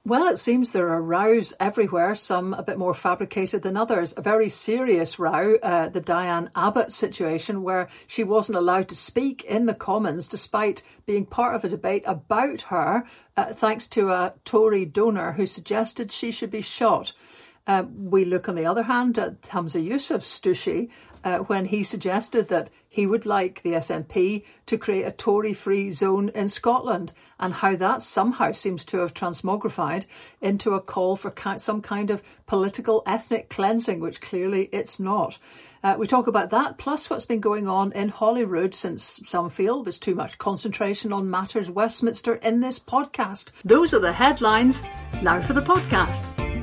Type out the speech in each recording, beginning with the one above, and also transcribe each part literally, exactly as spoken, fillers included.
Well, it seems there are rows everywhere, some a bit more fabricated than others. A very serious row, uh, the Diane Abbott situation, where she wasn't allowed to speak in the Commons despite being part of a debate about her, uh, thanks to a Tory donor who suggested she should be shot. Uh, we look, on the other hand, at Humza Yousaf's Stoushi, uh, when he suggested that he would like the S N P to create a Tory-free zone in Scotland, and how that somehow seems to have transmogrified into a call for ki- some kind of political ethnic cleansing, which clearly it's not. Uh, we talk about that, plus what's been going on in Holyrood, since some feel there's too much concentration on matters Westminster in this podcast. Those are the headlines. Now for the podcast.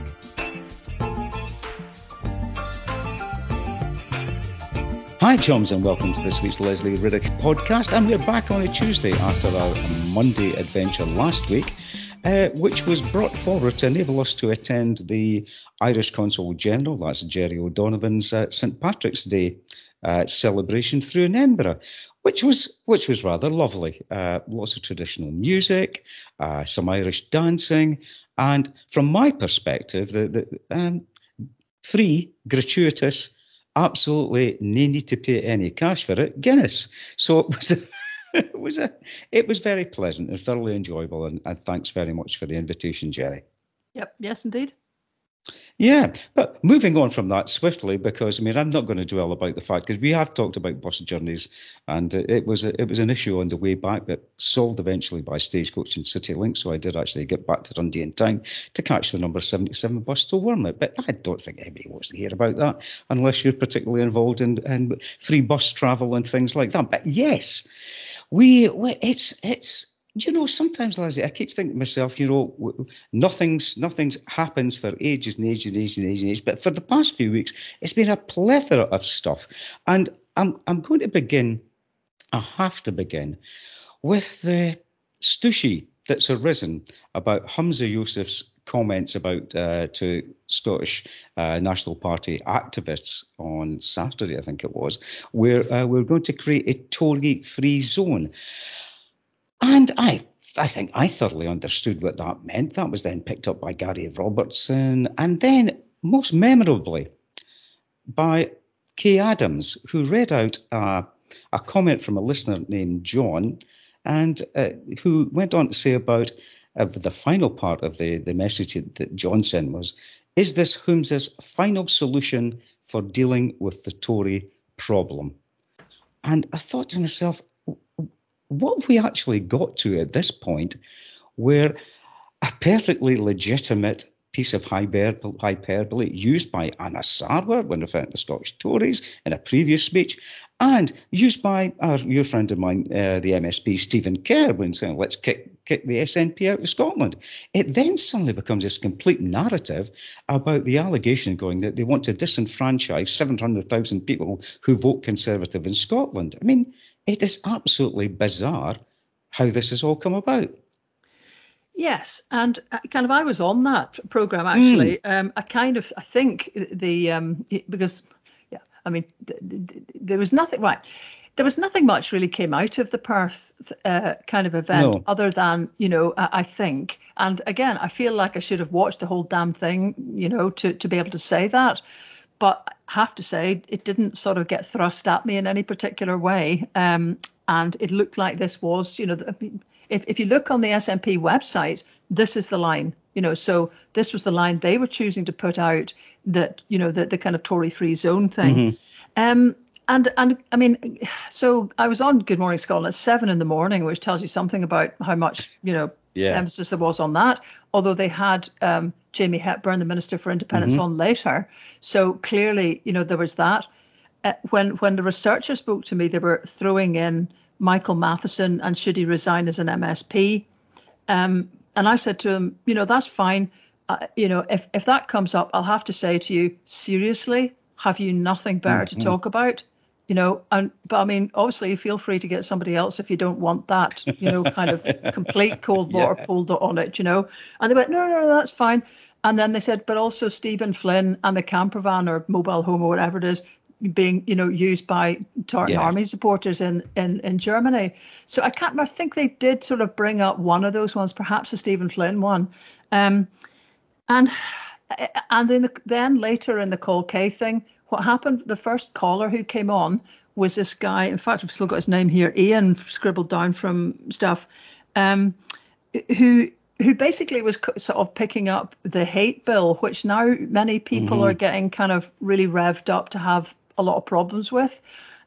Hi chums, and welcome to this week's Leslie Riddick podcast, and we're back on a Tuesday after our Monday adventure last week, uh, which was brought forward to enable us to attend the Irish Consul General, that's Jerry O'Donovan's uh, Saint Patrick's Day uh, celebration through in Edinburgh, which was which was rather lovely. Uh, lots of traditional music, uh, some Irish dancing, and from my perspective, the, the um, free, gratuitous, absolutely no need to pay any cash for it, Guinness. So it was a, it was a, it was very pleasant and thoroughly enjoyable, and, and thanks very much for the invitation, Jerry. Yep, yes indeed. Yeah, but moving on from that swiftly, because I mean I'm not going to dwell about the fact, because we have talked about bus journeys, and it was a, it was an issue on the way back that solved eventually by Stagecoach and CityLink. So I did actually get back to Dundee in time to catch the number seventy-seven bus to Wormwood. But I don't think anybody wants to hear about that unless you're particularly involved in, in free bus travel and things like that. But yes, we, we it's it's. You know, sometimes, Leslie, I keep thinking to myself, you know, nothing's nothing's happens for ages and ages and ages and ages and ages. But for the past few weeks, it's been a plethora of stuff. And I'm I'm going to begin, I have to begin, with the Stoushi that's arisen about Humza Yousaf's comments about uh, to Scottish uh, National Party activists on Saturday, I think it was, where uh, we're going to create a Tory-free zone. And I I think I thoroughly understood what that meant. That was then picked up by Gary Robertson, and then most memorably by Kay Adams, who read out a, a comment from a listener named John, and uh, who went on to say about uh, the final part of the, the message that John sent was, is this Humza's final solution for dealing with the Tory problem? And I thought to myself, what have we actually got to at this point where a perfectly legitimate piece of hyperbole, hyperbole used by Anna Sarwar when referring to the Scottish Tories in a previous speech, and used by our, your friend of mine, uh, the M S P Stephen Kerr, when saying, let's kick, kick the S N P out of Scotland. It then suddenly becomes this complete narrative about the allegation going that they want to disenfranchise seven hundred thousand people who vote Conservative in Scotland. I mean, it is absolutely bizarre how this has all come about. Yes, and kind of I was on that programme actually. Mm. Um, I kind of I think the um, because yeah, I mean th- th- there was nothing right. There was nothing much really came out of the Perth uh, kind of event No. other than, you know, I, I think. And again, I feel like I should have watched the whole damn thing, you know, to to be able to say that. But I have to say, it didn't sort of get thrust at me in any particular way. Um, and it looked like this was, you know, the, if, if you look on the S N P website, this is the line, you know, so this was the line they were choosing to put out, that, you know, the, the kind of Tory-free zone thing. Mm-hmm. Um, and, and I mean, so I was on Good Morning Scotland at seven in the morning, which tells you something about how much, you know, yeah. emphasis there was on that, although they had um, Jamie Hepburn, the Minister for Independence, mm-hmm. on later. So clearly, you know, there was that. Uh, when when the researcher spoke to me, they were throwing in Michael Matheson and should he resign as an M S P. Um, and I said to him, you know, that's fine. Uh, you know, if, if that comes up, I'll have to say to you, seriously, have you nothing better mm-hmm. to talk about? You know, and but I mean, obviously, feel free to get somebody else if you don't want that, you know, kind of complete cold water yeah. pulled on it, you know. And they went, no, no, no, that's fine. And then they said, but also Stephen Flynn and the camper van or mobile home or whatever it is being, you know, used by Tartan yeah. Army supporters in, in, in Germany. So I can't I think they did sort of bring up one of those ones, perhaps the Stephen Flynn one. Um, and and in the, then later in the Call K thing, what happened? The first caller who came on was this guy. In fact, I've still got his name here. Ian scribbled down from stuff. Um, who who basically was sort of picking up the hate bill, which now many people mm-hmm. are getting kind of really revved up to have a lot of problems with.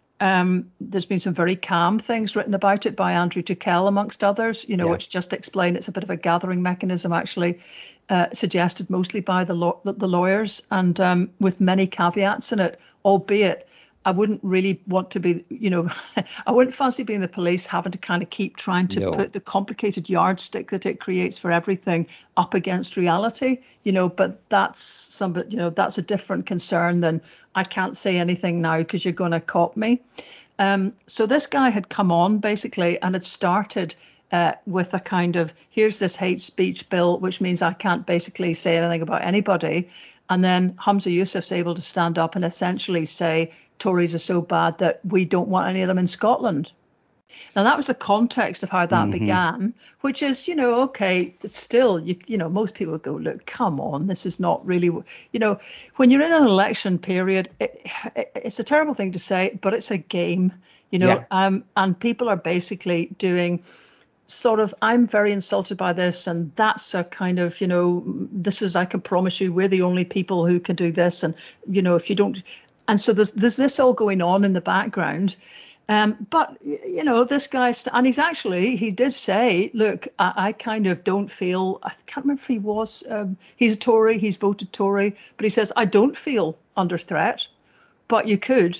Um, there's been some very calm things written about it by Andrew Tuchel, amongst others, you know, yeah. which just explain it's a bit of a gathering mechanism, actually, uh, suggested mostly by the law- the lawyers, and um, with many caveats in it, albeit I wouldn't really want to be, you know, I wouldn't fancy being the police, having to kind of keep trying to no. put the complicated yardstick that it creates for everything up against reality, you know, but that's some, you know, that's a different concern than I can't say anything now because you're going to cop me. Um, so this guy had come on basically and had started uh, with a kind of, here's this hate speech bill, which means I can't basically say anything about anybody. And then Humza Yousaf's able to stand up and essentially say, Tories are so bad that we don't want any of them in Scotland. Now, that was the context of how that mm-hmm. began, which is, you know, OK, it's still, you, you know, most people go, look, come on, this is not really, you know, when you're in an election period, it, it, it's a terrible thing to say, but it's a game, you know, yeah. um, and people are basically doing sort of, I'm very insulted by this. And that's a kind of, you know, this is, I can promise you, we're the only people who can do this. And, you know, if you don't. And so there's, there's this all going on in the background. Um, but, you know, this guy, and he's actually, he did say, look, I, I kind of don't feel, I can't remember if he was, um, he's a Tory, he's voted Tory, but he says, I don't feel under threat, but you could,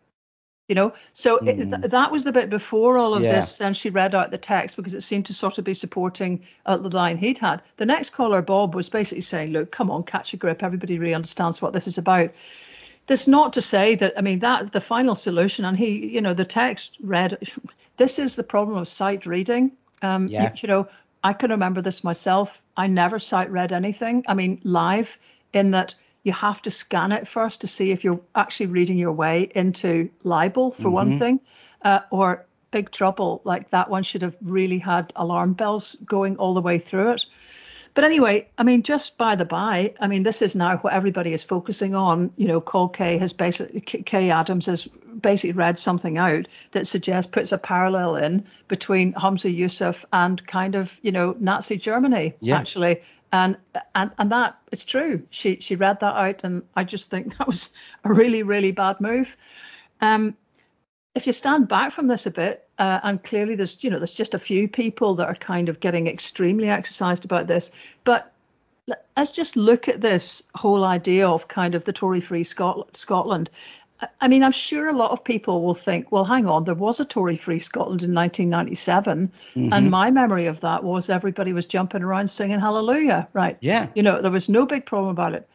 you know. So mm. it, th- that was the bit before all of yeah. this. Then she read out the text because it seemed to sort of be supporting uh, the line he'd had. The next caller, Bob, was basically saying, look, come on, catch a grip. Everybody really understands what this is about. That's not to say that, I mean, that's the final solution. And he, you know, the text read, this is the problem of sight reading. Um, yeah. you, you know, I can remember this myself. I never sight read anything. I mean, live, in that you have to scan it first to see if you're actually reading your way into libel, for mm-hmm. one thing, uh, or Big Trouble. Like that one should have really had alarm bells going all the way through it. But anyway, I mean, just by the by, I mean, this is now what everybody is focusing on. You know, Call K has basically, Kay Adams has basically read something out that suggests, puts a parallel in between Humza Yousaf and kind of, you know, Nazi Germany, yeah. actually. And, and and that, it's true. She she read that out, and I just think that was a really, really bad move. Um, if you stand back from this a bit, uh, and clearly there's, you know, there's just a few people that are kind of getting extremely exercised about this. But let's just look at this whole idea of kind of the Tory-free Scot- Scotland. I mean, I'm sure a lot of people will think, well, hang on, there was a Tory-free Scotland in nineteen ninety-seven. Mm-hmm. And my memory of that was everybody was jumping around singing hallelujah, right? Yeah. You know, there was no big problem about it.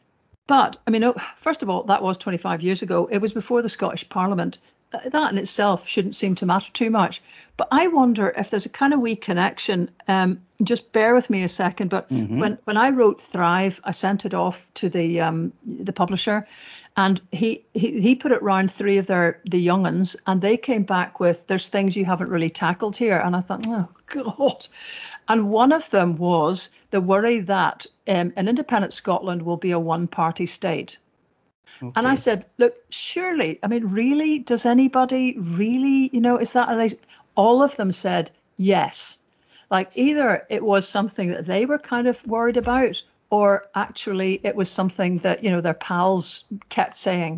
But, I mean, first of all, that was twenty-five years ago. It was before the Scottish Parliament. That in itself shouldn't seem to matter too much. But I wonder if there's a kind of wee connection. Um, just bear with me a second. But mm-hmm. when, when I wrote Thrive, I sent it off to the um, the publisher, and he, he he put it round three of their the young'uns, and they came back with, there's things you haven't really tackled here. And I thought, oh, God. And one of them was the worry that um, an independent Scotland will be a one-party state. Okay. And I said, look, surely, I mean, really, does anybody really, you know, is that, a, all of them said yes. Like either it was something that they were kind of worried about, or actually it was something that, you know, their pals kept saying.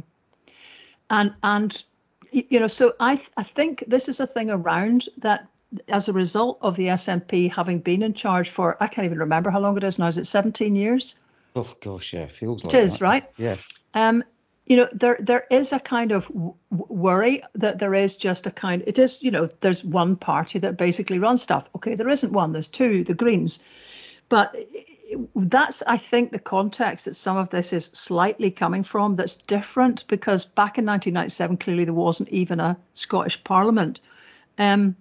And, and you know, so I, I think this is a thing around that as a result of the S N P having been in charge for, I can't even remember how long it is now. Is it seventeen years? Oh, gosh, yeah, feels like it is, that. Right? Yeah. Um, you know, there there is a kind of w- worry that there is just a kind, it is, you know, there's one party that basically runs stuff. Okay, there isn't one, there's two, the Greens. But that's, I think, the context that some of this is slightly coming from that's different, because back in nineteen ninety-seven, clearly there wasn't even a Scottish Parliament. Um,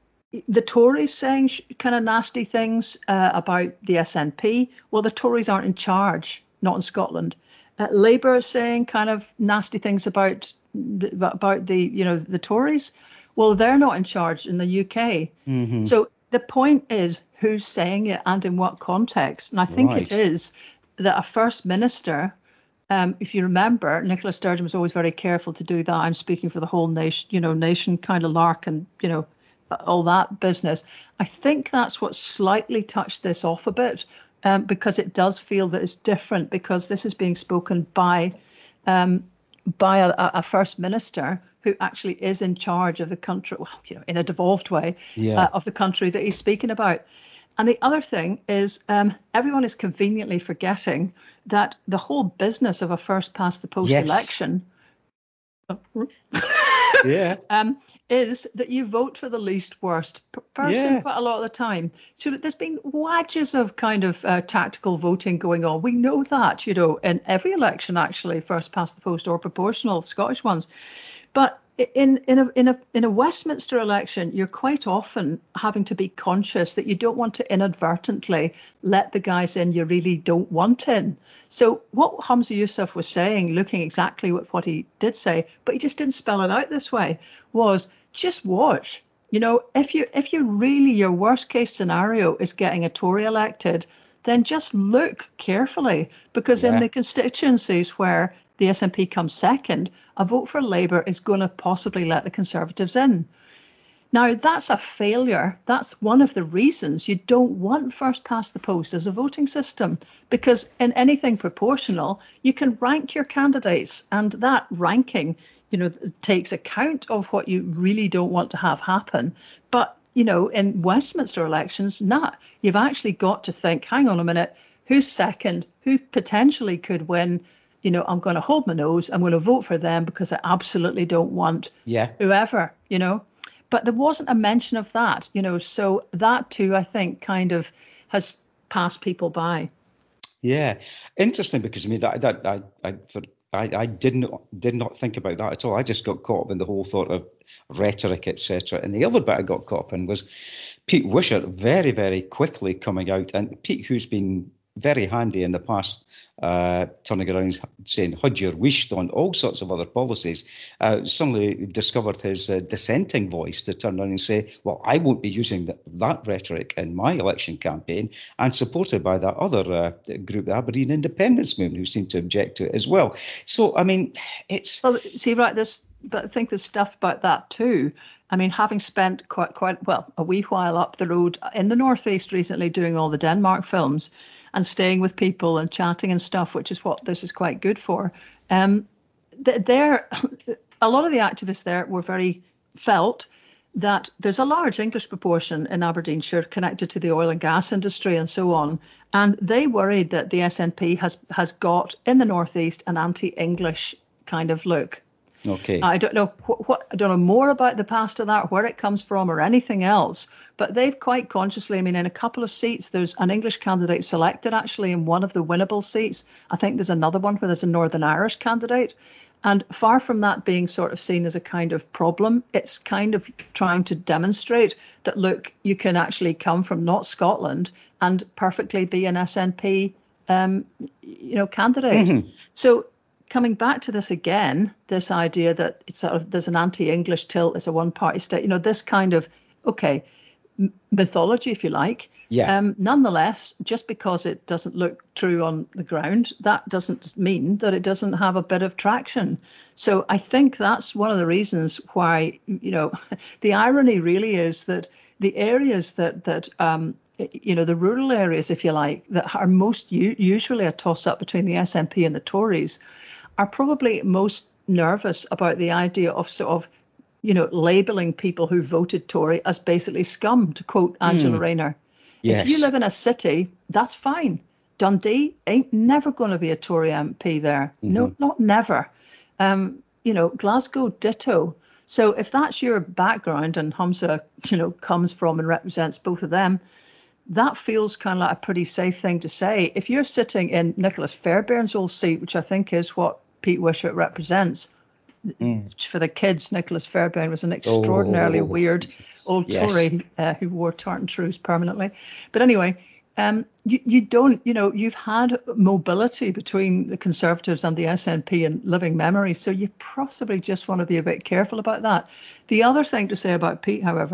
the Tories saying sh- kind of nasty things uh, about the S N P. Well, the Tories aren't in charge, not in Scotland. Uh, Labour saying kind of nasty things about about the, you know, the Tories. Well, they're not in charge in the U K. Mm-hmm. So the point is who's saying it and in what context. And I think Right. it is that a first minister, um, if you remember, Nicola Sturgeon was always very careful to do that. I'm speaking for the whole nation, you know, nation kind of lark and, you know, all that business. I think that's what slightly touched this off a bit, um, because it does feel that it's different, because this is being spoken by um, by a, a first minister who actually is in charge of the country, well, you know, in a devolved way, Yeah. uh, of the country that he's speaking about. And the other thing is, um, everyone is conveniently forgetting that the whole business of a first past the post Yes. election Yeah. um, is that you vote for the least worst p- person Yeah. quite a lot of the time. So there's been wedges of kind of uh, tactical voting going on. We know that, you know, in every election, actually, first past the post or proportional, Scottish ones. But in in a in a in a Westminster election, you're quite often having to be conscious that you don't want to inadvertently let the guys in you really don't want in. So what Humza Yousaf was saying, looking exactly at what he did say, but he just didn't spell it out this way, was just watch. You know, if you if you really, your worst case scenario is getting a Tory elected, then just look carefully, because in Yeah. the constituencies where the S N P comes second, a vote for Labour is going to possibly let the Conservatives in. Now, that's a failure. That's one of the reasons you don't want first past the post as a voting system, because in anything proportional, you can rank your candidates, and that ranking, you know, takes account of what you really don't want to have happen. But, you know, in Westminster elections, nah, you've actually got to think, hang on a minute, who's second, who potentially could win? You know, I'm going to hold my nose. I'm going to vote for them because I absolutely don't want Yeah. whoever, you know. But there wasn't a mention of that, you know. So that too, I think, kind of has passed people by. Yeah, interesting, because I mean that that I I for, I, I didn't did not think about that at all. I just got caught up in the whole thought of rhetoric, et cetera. And the other bit I got caught up in was Pete Wishart very very quickly coming out, and Pete, who's been very handy in the past, uh, turning around saying "Hud your wished" on all sorts of other policies, uh, suddenly discovered his uh, dissenting voice to turn around and say, well, I won't be using that, that rhetoric in my election campaign, and supported by that other uh, group, the Aberdeen Independence Movement, who seemed to object to it as well. So, I mean, it's... Well, see, right, this, but I think there's stuff about that too. I mean, having spent quite, quite, well, a wee while up the road in the Northeast recently doing all the Denmark films and staying with people and chatting and stuff, which is what this is quite good for. Um, there, a lot of the activists there were very felt that there's a large English proportion in Aberdeenshire connected to the oil and gas industry and so on. And they worried that the S N P has, has got in the Northeast an anti-English kind of look. Okay. I don't know what, what I don't know more about the past of that, where it comes from or anything else, but they've quite consciously, I mean, in a couple of seats, there's an English candidate selected actually in one of the winnable seats. I think there's another one where there's a Northern Irish candidate. And far from that being sort of seen as a kind of problem, it's kind of trying to demonstrate that, look, you can actually come from not Scotland and perfectly be an S N P, um, you know, candidate. Mm-hmm. So coming back to this again, this idea that it's sort of there's an anti-English tilt, it's a one-party state, you know, this kind of, okay, m- mythology, if you like. Yeah. Um, nonetheless, just because it doesn't look true on the ground, that doesn't mean that it doesn't have a bit of traction. So I think that's one of the reasons why, you know, the irony really is that the areas that, that um, you know, the rural areas, if you like, that are most u- usually a toss-up between the S N P and the Tories, are probably most nervous about the idea of sort of, you know, labelling people who voted Tory as basically scum, to quote Angela mm. Rayner. Yes. If you live in a city, that's fine. Dundee ain't never going to be a Tory M P there. Mm-hmm. No, not never. Um, you know, Glasgow, ditto. So if that's your background and Humza, you know, comes from and represents both of them, that feels kind of like a pretty safe thing to say. If you're sitting in Nicholas Fairbairn's old seat, which I think is what Pete Wishart represents, mm. for the kids, Nicholas Fairbairn was an extraordinarily oh. weird old yes. Tory uh, who wore tartan trews permanently. But anyway, um, you, you don't, you know, you've had mobility between the Conservatives and the S N P in living memory, so you possibly just want to be a bit careful about that. The other thing to say about Pete, however,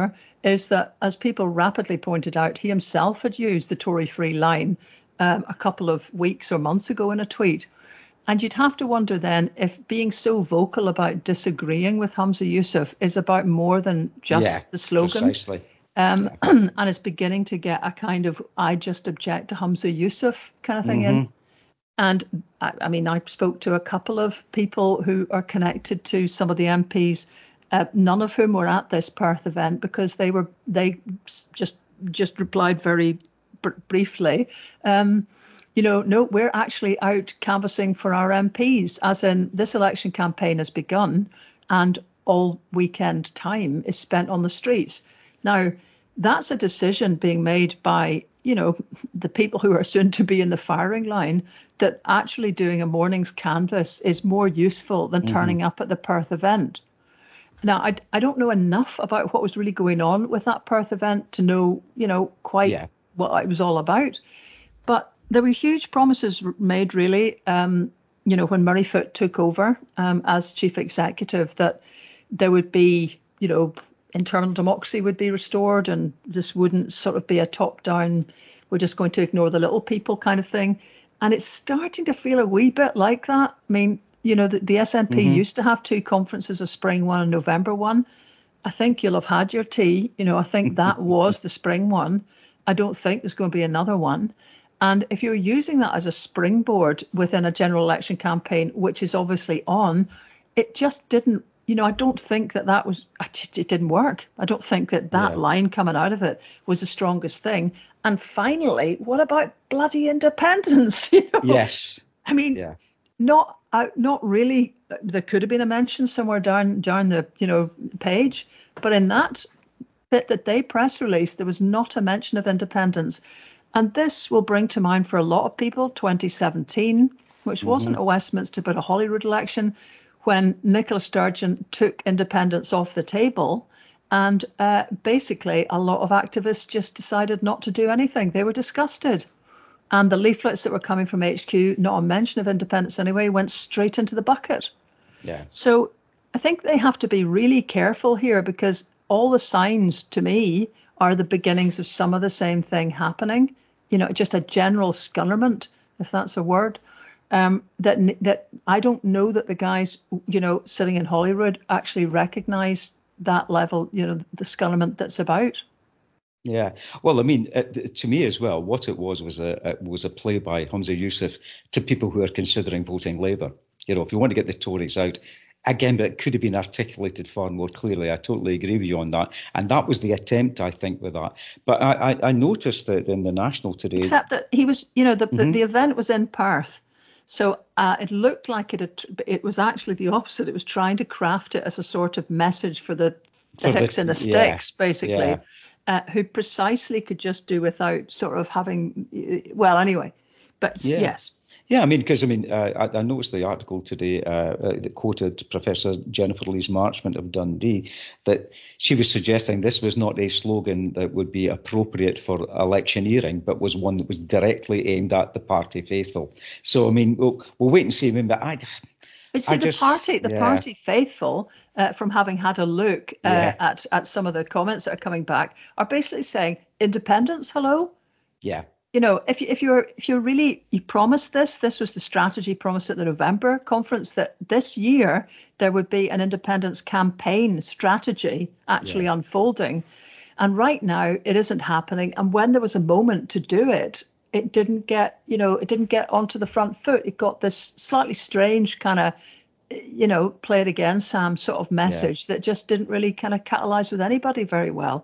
is that, as people rapidly pointed out, he himself had used the Tory-free line um, a couple of weeks or months ago in a tweet. And you'd have to wonder then if being so vocal about disagreeing with Humza Yousaf is about more than just yeah, the slogan. Precisely. Um, yeah. And it's beginning to get a kind of I just object to Humza Yousaf kind of thing mm-hmm. in. And I, I mean, I spoke to a couple of people who are connected to some of the M Ps, uh, none of whom were at this Perth event, because they were they just just replied very br- briefly. Um, You know, no, we're actually out canvassing for our M Ps, as in this election campaign has begun and all weekend time is spent on the streets. Now, that's a decision being made by, you know, the people who are soon to be in the firing line, that actually doing a morning's canvass is more useful than mm-hmm. turning up at the Perth event. Now, I, I don't know enough about what was really going on with that Perth event to know, you know, quite yeah. what it was all about. But there were huge promises made, really, um, you know, when Murray Foot took over um, as chief executive, that there would be, you know, internal democracy would be restored, and this wouldn't sort of be a top-down, we're just going to ignore the little people kind of thing. And it's starting to feel a wee bit like that. I mean, you know, the, the S N P mm-hmm. used to have two conferences, a spring one and November one. I think you'll have had your tea. You know, I think that was the spring one. I don't think there's going to be another one. And if you're using that as a springboard within a general election campaign, which is obviously on, it just didn't, you know, I don't think that that was, it didn't work. I don't think that that yeah. line coming out of it was the strongest thing. And finally, what about bloody independence? You know? Yes. I mean, yeah. not uh, not really. There could have been a mention somewhere down down the, you know, page. But in that bit that they press release, there was not a mention of independence. And this will bring to mind for a lot of people twenty seventeen, which mm-hmm. wasn't a Westminster but a Holyrood election, when Nicola Sturgeon took independence off the table. And uh, basically, a lot of activists just decided not to do anything. They were disgusted. And the leaflets that were coming from H Q, not a mention of independence anyway, went straight into the bucket. Yeah. So I think they have to be really careful here, because all the signs to me are the beginnings of some of the same thing happening. You know, just a general scunnerment, if that's a word, um, that that I don't know that the guys, you know, sitting in Holyrood actually recognise that level, you know, the scunnerment that's about. Yeah, well, I mean, uh, to me as well, what it was was a, a was a play by Humza Yousaf to people who are considering voting Labour. You know, if you want to get the Tories out. Again, but it could have been articulated far more clearly. I totally agree with you on that. And that was the attempt, I think, with that. But I, I, I noticed that in the National today... Except that he was, you know, the, mm-hmm. the, the event was in Perth. So uh, it looked like it had, it was actually the opposite. It was trying to craft it as a sort of message for the, the for hicks the, and the sticks, yeah, basically, yeah. Uh, who precisely could just do without sort of having... Well, anyway, but yeah. yes. Yeah, I mean, because, I mean, uh, I, I noticed the article today uh, uh, that quoted Professor Jennifer Louise Marchmont of Dundee, that she was suggesting this was not a slogan that would be appropriate for electioneering, but was one that was directly aimed at the party faithful. So, I mean, we'll, we'll wait and see. I mean, but I... But see, I the just, party, the yeah. party faithful, uh, from having had a look uh, yeah. at, at some of the comments that are coming back, are basically saying, independence, hello? Yeah. You know, if you, if you're if you're really you promised this, this was the strategy promised at the November conference, that this year there would be an independence campaign strategy actually yeah. unfolding, and right now it isn't happening. And when there was a moment to do it, it didn't get you know it didn't get onto the front foot. It got this slightly strange kind of you know play it again, Sam sort of message yeah. that just didn't really kind of catalyze with anybody very well.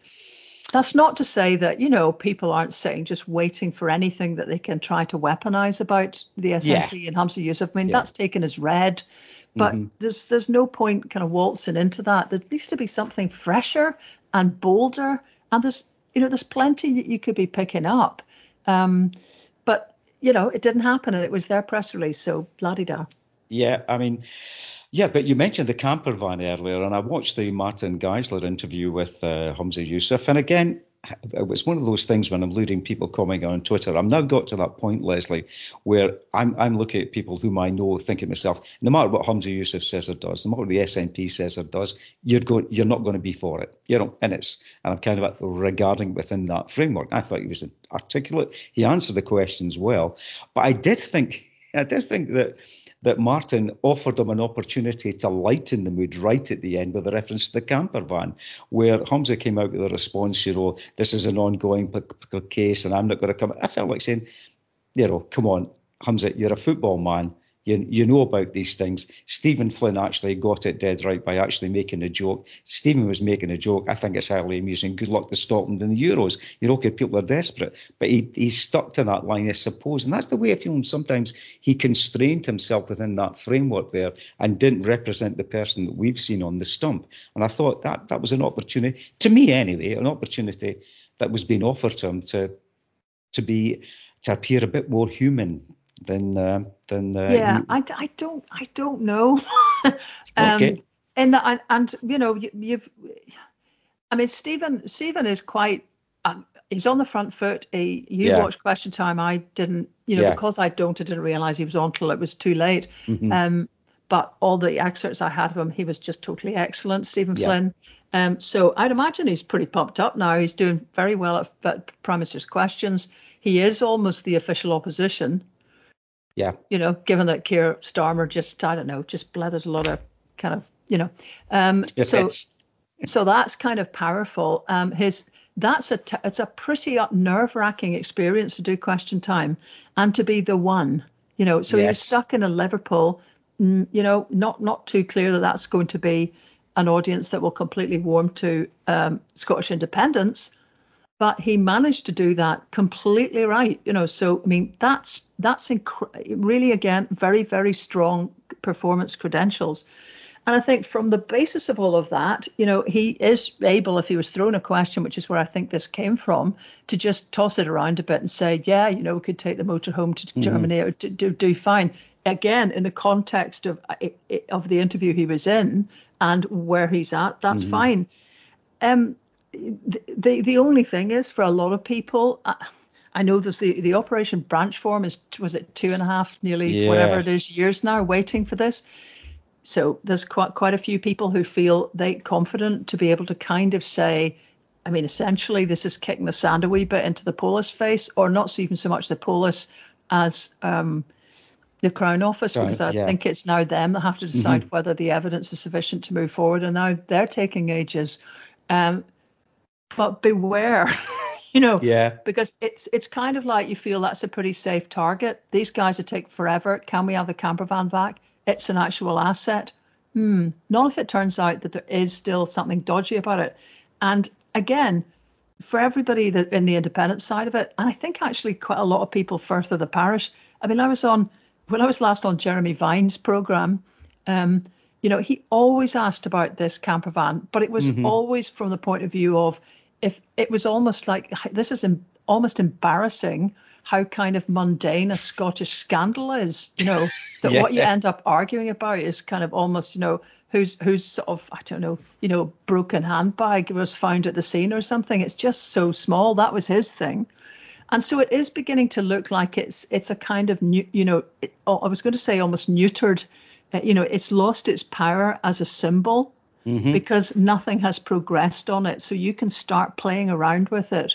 That's not to say that, you know, people aren't sitting just waiting for anything that they can try to weaponize about the S N P yeah. and Humza Yousaf. I mean, yeah. that's taken as read, but mm-hmm. there's there's no point kind of waltzing into that. There needs to be something fresher and bolder. And there's, you know, there's plenty that you could be picking up. Um, but, you know, it didn't happen, and it was their press release. So, la-di-da. Yeah, I mean... Yeah, but you mentioned the camper van earlier, and I watched the Martin Geisler interview with uh, Humza Yousaf. And again, it was one of those things when I'm reading people commenting on Twitter. I've now got to that point, Lesley, where I'm I'm looking at people whom I know, thinking to myself, no matter what Humza Yousaf says or does, no matter what the S N P says or does, you're going, you're not going to be for it. You know, and it's, and I'm kind of regarding within that framework. I thought he was articulate. He answered the questions well, but I did think, I did think that. that Martin offered him an opportunity to lighten the mood right at the end with a reference to the camper van, where Humza came out with a response, you know, this is an ongoing p- p- case and I'm not going to come. I felt like saying, you know, come on, Humza, you're a football man. You, you know about these things. Stephen Flynn actually got it dead right by actually making a joke. Stephen was making a joke. I think it's highly amusing. Good luck to Scotland in the Euros. You know, okay, people are desperate. But he, he stuck to that line, I suppose. And that's the way I feel sometimes he constrained himself within that framework there and didn't represent the person that we've seen on the stump. And I thought that that was an opportunity, to me anyway, an opportunity that was being offered to him to, to be, to appear a bit more human. Then, uh, then uh, yeah, you... I, I don't, I don't know. um, okay. And and, and you know, you, you've, I mean, Stephen, Stephen is quite, um, he's on the front foot. He, you yeah. watched Question Time. I didn't, you know, yeah. because I don't, I didn't realise he was on till it was too late. Mm-hmm. Um, but all the excerpts I had of him, he was just totally excellent, Stephen yeah. Flynn. Um, so I'd imagine he's pretty pumped up now. He's doing very well at, at Prime Minister's Questions. He is almost the official opposition. Yeah. You know, given that Keir Starmer just, I don't know, just blethers a lot of kind of, you know, um, yes. so so that's kind of powerful. Um, his that's a t- it's a pretty nerve wracking experience to do Question Time and to be the one, you know. So yes. he was stuck in a Liverpool, mm, you know, not not too clear that that's going to be an audience that will completely warm to um, Scottish independence. But he managed to do that completely right, you know. So I mean, that's that's inc- really again very very strong performance credentials, and I think from the basis of all of that, you know, he is able, if he was thrown a question, which is where I think this came from, to just toss it around a bit and say, yeah, you know, we could take the motorhome to mm-hmm. Germany or do, do do fine. Again, in the context of of the interview he was in and where he's at, that's mm-hmm. fine. Um. The the only thing is, for a lot of people, I, I know there's the, the Operation Branch Form is, was it two and a half, nearly yeah. whatever it is, years now waiting for this. So there's quite quite a few people who feel they confident to be able to kind of say, I mean, essentially this is kicking the sand a wee bit into the Polis face, or not so even so much the Polis as um, the Crown Office, Sorry, because I yeah. think it's now them that have to decide mm-hmm. whether the evidence is sufficient to move forward, and now they're taking ages. Um, But beware, you know, yeah. because it's it's kind of like you feel that's a pretty safe target. These guys would take forever. Can we have the camper van back? It's an actual asset. Hmm. Not if it turns out that there is still something dodgy about it. And again, for everybody that in the independent side of it, and I think actually quite a lot of people further the parish. I mean, I was on when I was last on Jeremy Vine's program. Um, you know, he always asked about this camper van, but it was mm-hmm. always from the point of view of, if it was almost like, this is em- almost embarrassing how kind of mundane a Scottish scandal is, you know, that yeah. what you end up arguing about is kind of almost, you know, who's who's sort of, I don't know, you know, broken handbag was found at the scene or something. It's just so small. That was his thing. And so it is beginning to look like it's it's a kind of, new, you know, it, I was going to say almost neutered, uh, you know, it's lost its power as a symbol. Mm-hmm. Because nothing has progressed on it. So you can start playing around with it.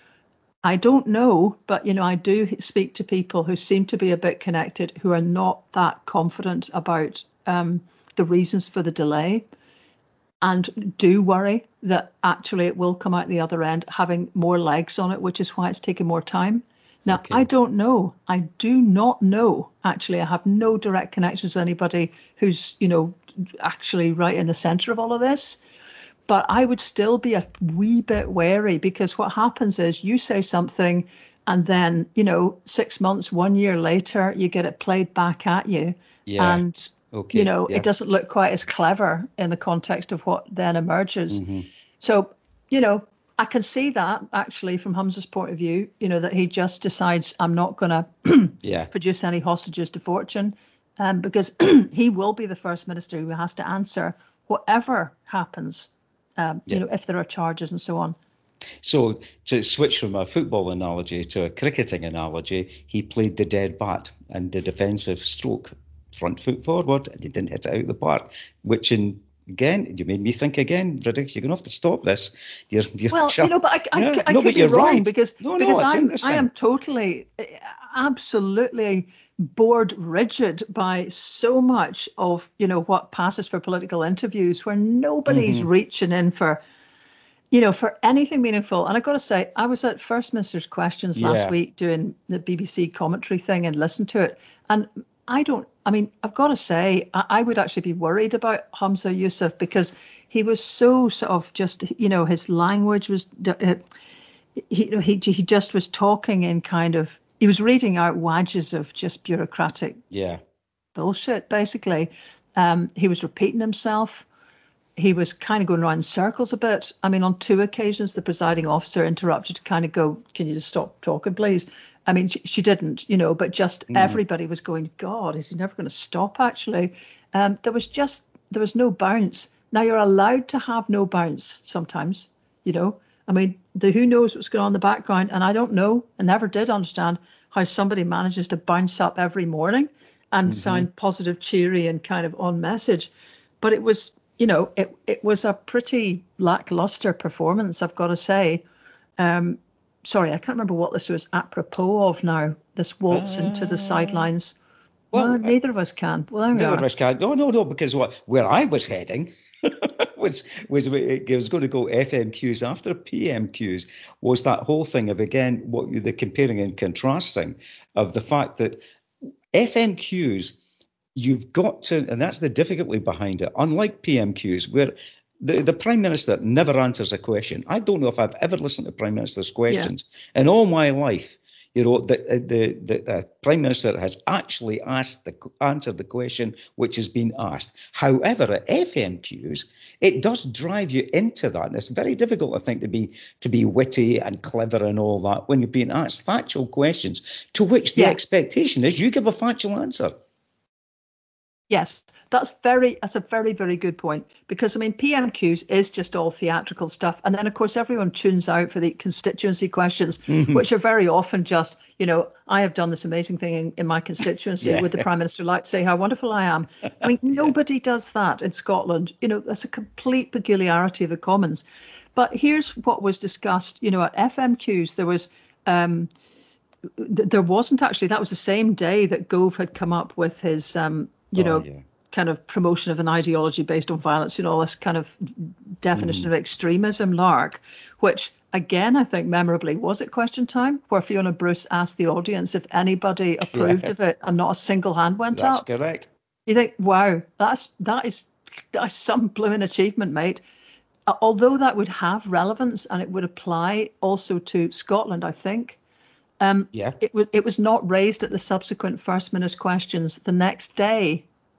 I don't know, but, you know, I do speak to people who seem to be a bit connected, who are not that confident about um, the reasons for the delay, and do worry that actually it will come out the other end having more legs on it, which is why it's taking more time. Now, okay. I don't know. I do not know. Actually, I have no direct connections with anybody who's, you know, actually right in the center of all of this. But I would still be a wee bit wary, because what happens is you say something and then, you know, six months, one year later, you get it played back at you. Yeah. And, okay. you know, yeah. it doesn't look quite as clever in the context of what then emerges. Mm-hmm. So, you know, I can see that actually from Humza's point of view, you know, that he just decides, I'm not going to yeah. produce any hostages to fortune, um, because he will be the first minister who has to answer whatever happens, um, yeah. you know, if there are charges and so on. So to switch from a football analogy to a cricketing analogy, he played the dead bat and the defensive stroke, front foot forward, and he didn't hit it out of the park, which in again, you made me think again, Riddick, you're going to have to stop this. You're, you're well, you know, but I, I, yeah, I no, could but be you're wrong right. because, no, no, because it's I'm, interesting. I am totally, absolutely bored rigid by so much of, you know, what passes for political interviews where nobody's Mm-hmm. reaching in for, you know, for anything meaningful. And I got to say, I was at First Minister's Questions Yeah. last week doing the B B C commentary thing and listened to it. And I don't, I mean, I've got to say, I, I would actually be worried about Hamza Yusuf because he was so sort of just, you know, his language was, uh, he, he, he just was talking in kind of, he was reading out wages of just bureaucratic yeah. bullshit, basically. Um, he was repeating himself. He was kind of going around in circles a bit. I mean, on two occasions, the presiding officer interrupted to kind of go, can you just stop talking, please? I mean, she, she didn't, you know, but just mm. everybody was going, God, is he never going to stop, actually? Um, there was just, there was no bounce. Now, you're allowed to have no bounce sometimes, you know. I mean, the who knows what's going on in the background. And I don't know, I never did understand how somebody manages to bounce up every morning and mm-hmm. sound positive, cheery, and kind of on message. But it was, you know, it, it was a pretty lackluster performance, I've got to say. Um, sorry, I can't remember what this was apropos of now, this waltz uh, into the sidelines. Well, well neither uh, of us can. Well, neither of us can. No, no, no, because what where I was heading was was it was going to go F M Qs after P M Qs, was that whole thing of, again, what the comparing and contrasting of the fact that F M Qs, you've got to, and that's the difficulty behind it, unlike P M Qs, where the, the Prime Minister never answers a question. I don't know if I've ever listened to Prime Minister's questions yeah. in all my life. You know, the the, the the Prime Minister has actually asked the answered the question which has been asked. However, at F M Qs, it does drive you into that. And it's very difficult, I think, to be to be witty and clever and all that when you're being asked factual questions to which the yeah. expectation is you give a factual answer. Yes, that's very that's a very, very good point, because, I mean, P M Qs is just all theatrical stuff. And then, of course, everyone tunes out for the constituency questions, mm-hmm. which are very often just, you know, I have done this amazing thing in, in my constituency. Yeah. Would the Prime Minister like to say how wonderful I am? I mean, nobody does that in Scotland. You know, that's a complete peculiarity of the Commons. But here's what was discussed. You know, at F M Qs, there was um, th- there wasn't actually, that was the same day that Gove had come up with his um you know, oh, yeah. kind of promotion of an ideology based on violence, you know, all this kind of definition mm. of extremism lark, which, again, I think memorably was at Question Time, where Fiona Bruce asked the audience if anybody approved yeah. of it, and not a single hand went that's up. That's correct. You think, wow, that's that is that's some blooming achievement, mate. Uh, although that would have relevance and it would apply also to Scotland, I think. Um, yeah. It was it was not raised at the subsequent First Minister's Questions the next day.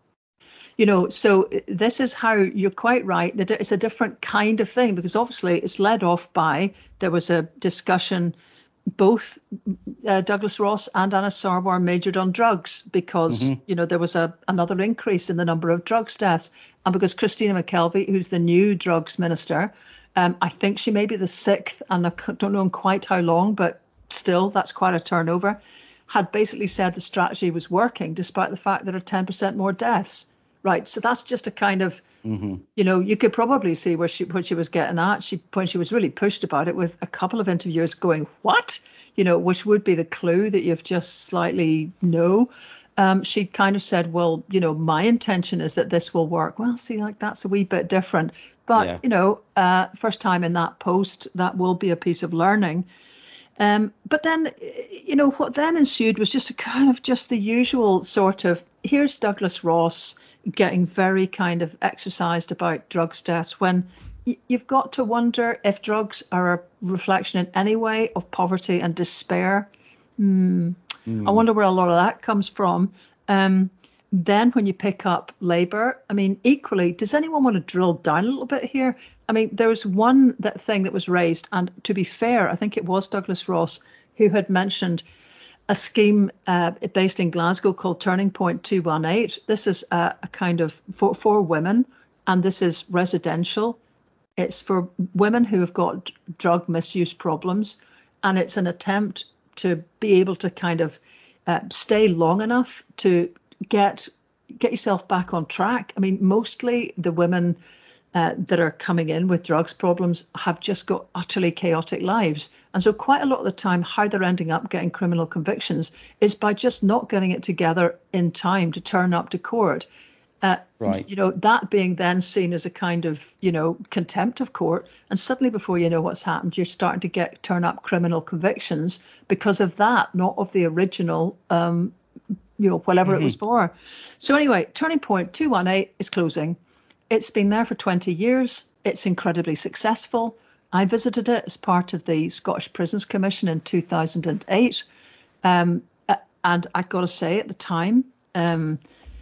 You know, so this is how, you're quite right, that it's a different kind of thing, because obviously it's led off by, there was a discussion, both uh, Douglas Ross and Anna Sarwar majored on drugs because, mm-hmm. you know, there was a another increase in the number of drugs deaths. And because Christina McKelvey, who's the new drugs minister, um, I think she may be the sixth, and I don't know quite how long, but still, that's quite a turnover, had basically said the strategy was working, despite the fact there are ten percent more deaths. Right. So that's just a kind of, mm-hmm. you know, you could probably see where she what she was getting at. She when she was really pushed about it, with a couple of interviewers going, what? You know, which would be the clue that you've just slightly know. Um, she kind of said, well, you know, my intention is that this will work. Well, see, like, that's a wee bit different. But, yeah. you know, uh, first time in that post, that will be a piece of learning. Um, but then, you know, what then ensued was just a kind of just the usual sort of, here's Douglas Ross getting very kind of exercised about drugs deaths, when y- you've got to wonder if drugs are a reflection in any way of poverty and despair. Hmm. Mm. I wonder where a lot of that comes from. Um, then when you pick up Labour, I mean, equally, does anyone want to drill down a little bit here? I mean, there was one that thing that was raised, and to be fair, I think it was Douglas Ross who had mentioned a scheme uh, based in Glasgow called Turning Point two one eight. This is a, a kind of for, for women, and this is residential. It's for women who have got drug misuse problems, and it's an attempt to be able to kind of uh, stay long enough to get get yourself back on track. I mean, mostly the women uh, that are coming in with drugs problems have just got utterly chaotic lives. And so quite a lot of the time, how they're ending up getting criminal convictions is by just not getting it together in time to turn up to court. Uh, right. You know, that being then seen as a kind of, you know, contempt of court. And suddenly before you know what's happened, you're starting to get turn up criminal convictions because of that, not of the original, um, you know, whatever mm-hmm. it was for. So anyway, Turning Point two one eight is closing. It's been there for twenty years. It's incredibly successful. I visited it as part of the Scottish Prisons Commission in two thousand eight. Um, and I've got to say at the time, um,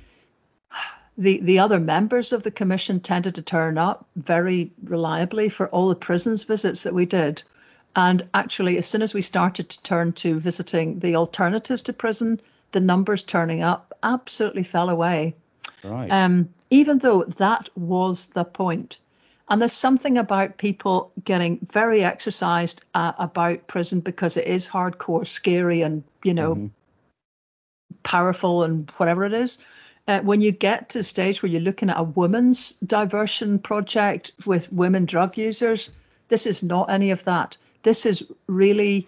The the other members of the commission tended to turn up very reliably for all the prisons visits that we did. And actually, as soon as we started to turn to visiting the alternatives to prison, the numbers turning up absolutely fell away. Right. Um, even though that was the point. And there's something about people getting very exercised uh, about prison because it is hardcore, scary, and, you know, mm-hmm. powerful and whatever it is. Uh, when you get to the stage where you're looking at a women's diversion project with women drug users, this is not any of that. This is really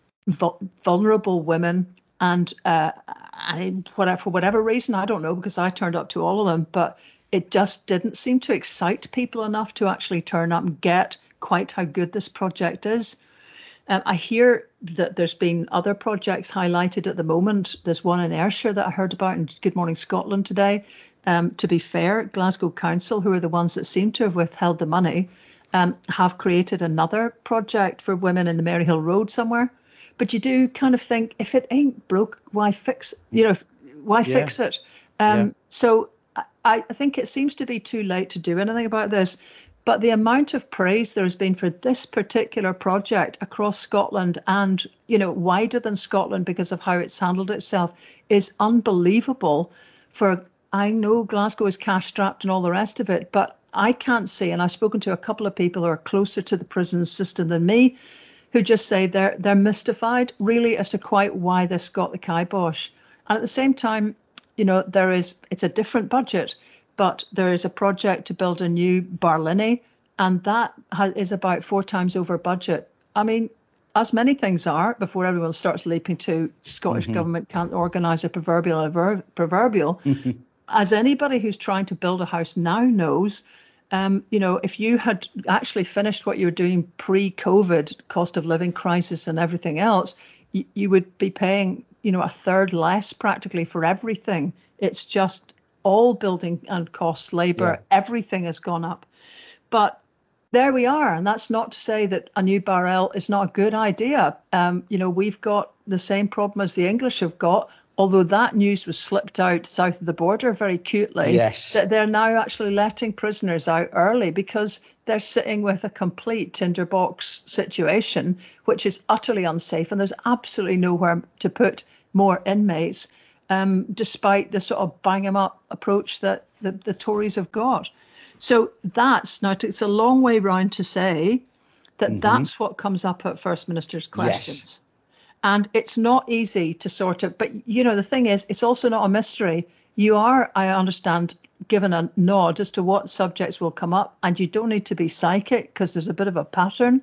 vu- vulnerable women. And uh, I, whatever, for whatever reason, I don't know, because I turned up to all of them, but it just didn't seem to excite people enough to actually turn up and get quite how good this project is. Um, I hear that there's been other projects highlighted at the moment. There's one in Ayrshire that I heard about in Good Morning Scotland today. Um, to be fair, Glasgow Council, who are the ones that seem to have withheld the money, um, have created another project for women in the Maryhill Road somewhere. But you do kind of think, if it ain't broke, why fix it? You know, why yeah. fix it? Um, yeah. So I, I think it seems to be too late to do anything about this. But the amount of praise there has been for this particular project across Scotland and, you know, wider than Scotland because of how it's handled itself is unbelievable. For I know Glasgow is cash strapped and all the rest of it, but I can't see, and I've spoken to a couple of people who are closer to the prison system than me, who just say they're they're mystified really as to quite why this got the kibosh. And at the same time, you know, there is it's a different budget. But there is a project to build a new Barlinnie, and that ha- is about four times over budget. I mean, as many things are, before everyone starts leaping to Scottish mm-hmm. government can't organise a proverbial a ver- proverbial. Mm-hmm. As anybody who's trying to build a house now knows, um, you know, if you had actually finished what you were doing pre-COVID, cost of living crisis and everything else, y- you would be paying, you know, a third less practically for everything. It's just all building and costs, labour, yeah. everything has gone up. But there we are. And that's not to say that a new Barrel is not a good idea. Um, you know, we've got the same problem as the English have got, although that news was slipped out south of the border very cutely. Yes. That they're now actually letting prisoners out early because they're sitting with a complete tinderbox situation, which is utterly unsafe. And there's absolutely nowhere to put more inmates. Um, despite the sort of bang 'em up approach that the, the Tories have got. So that's, now it's a long way round to say that mm-hmm. that's what comes up at First Minister's questions. Yes. And it's not easy to sort of, but you know, the thing is, it's also not a mystery. You are, I understand, given a nod as to what subjects will come up, and you don't need to be psychic because there's a bit of a pattern.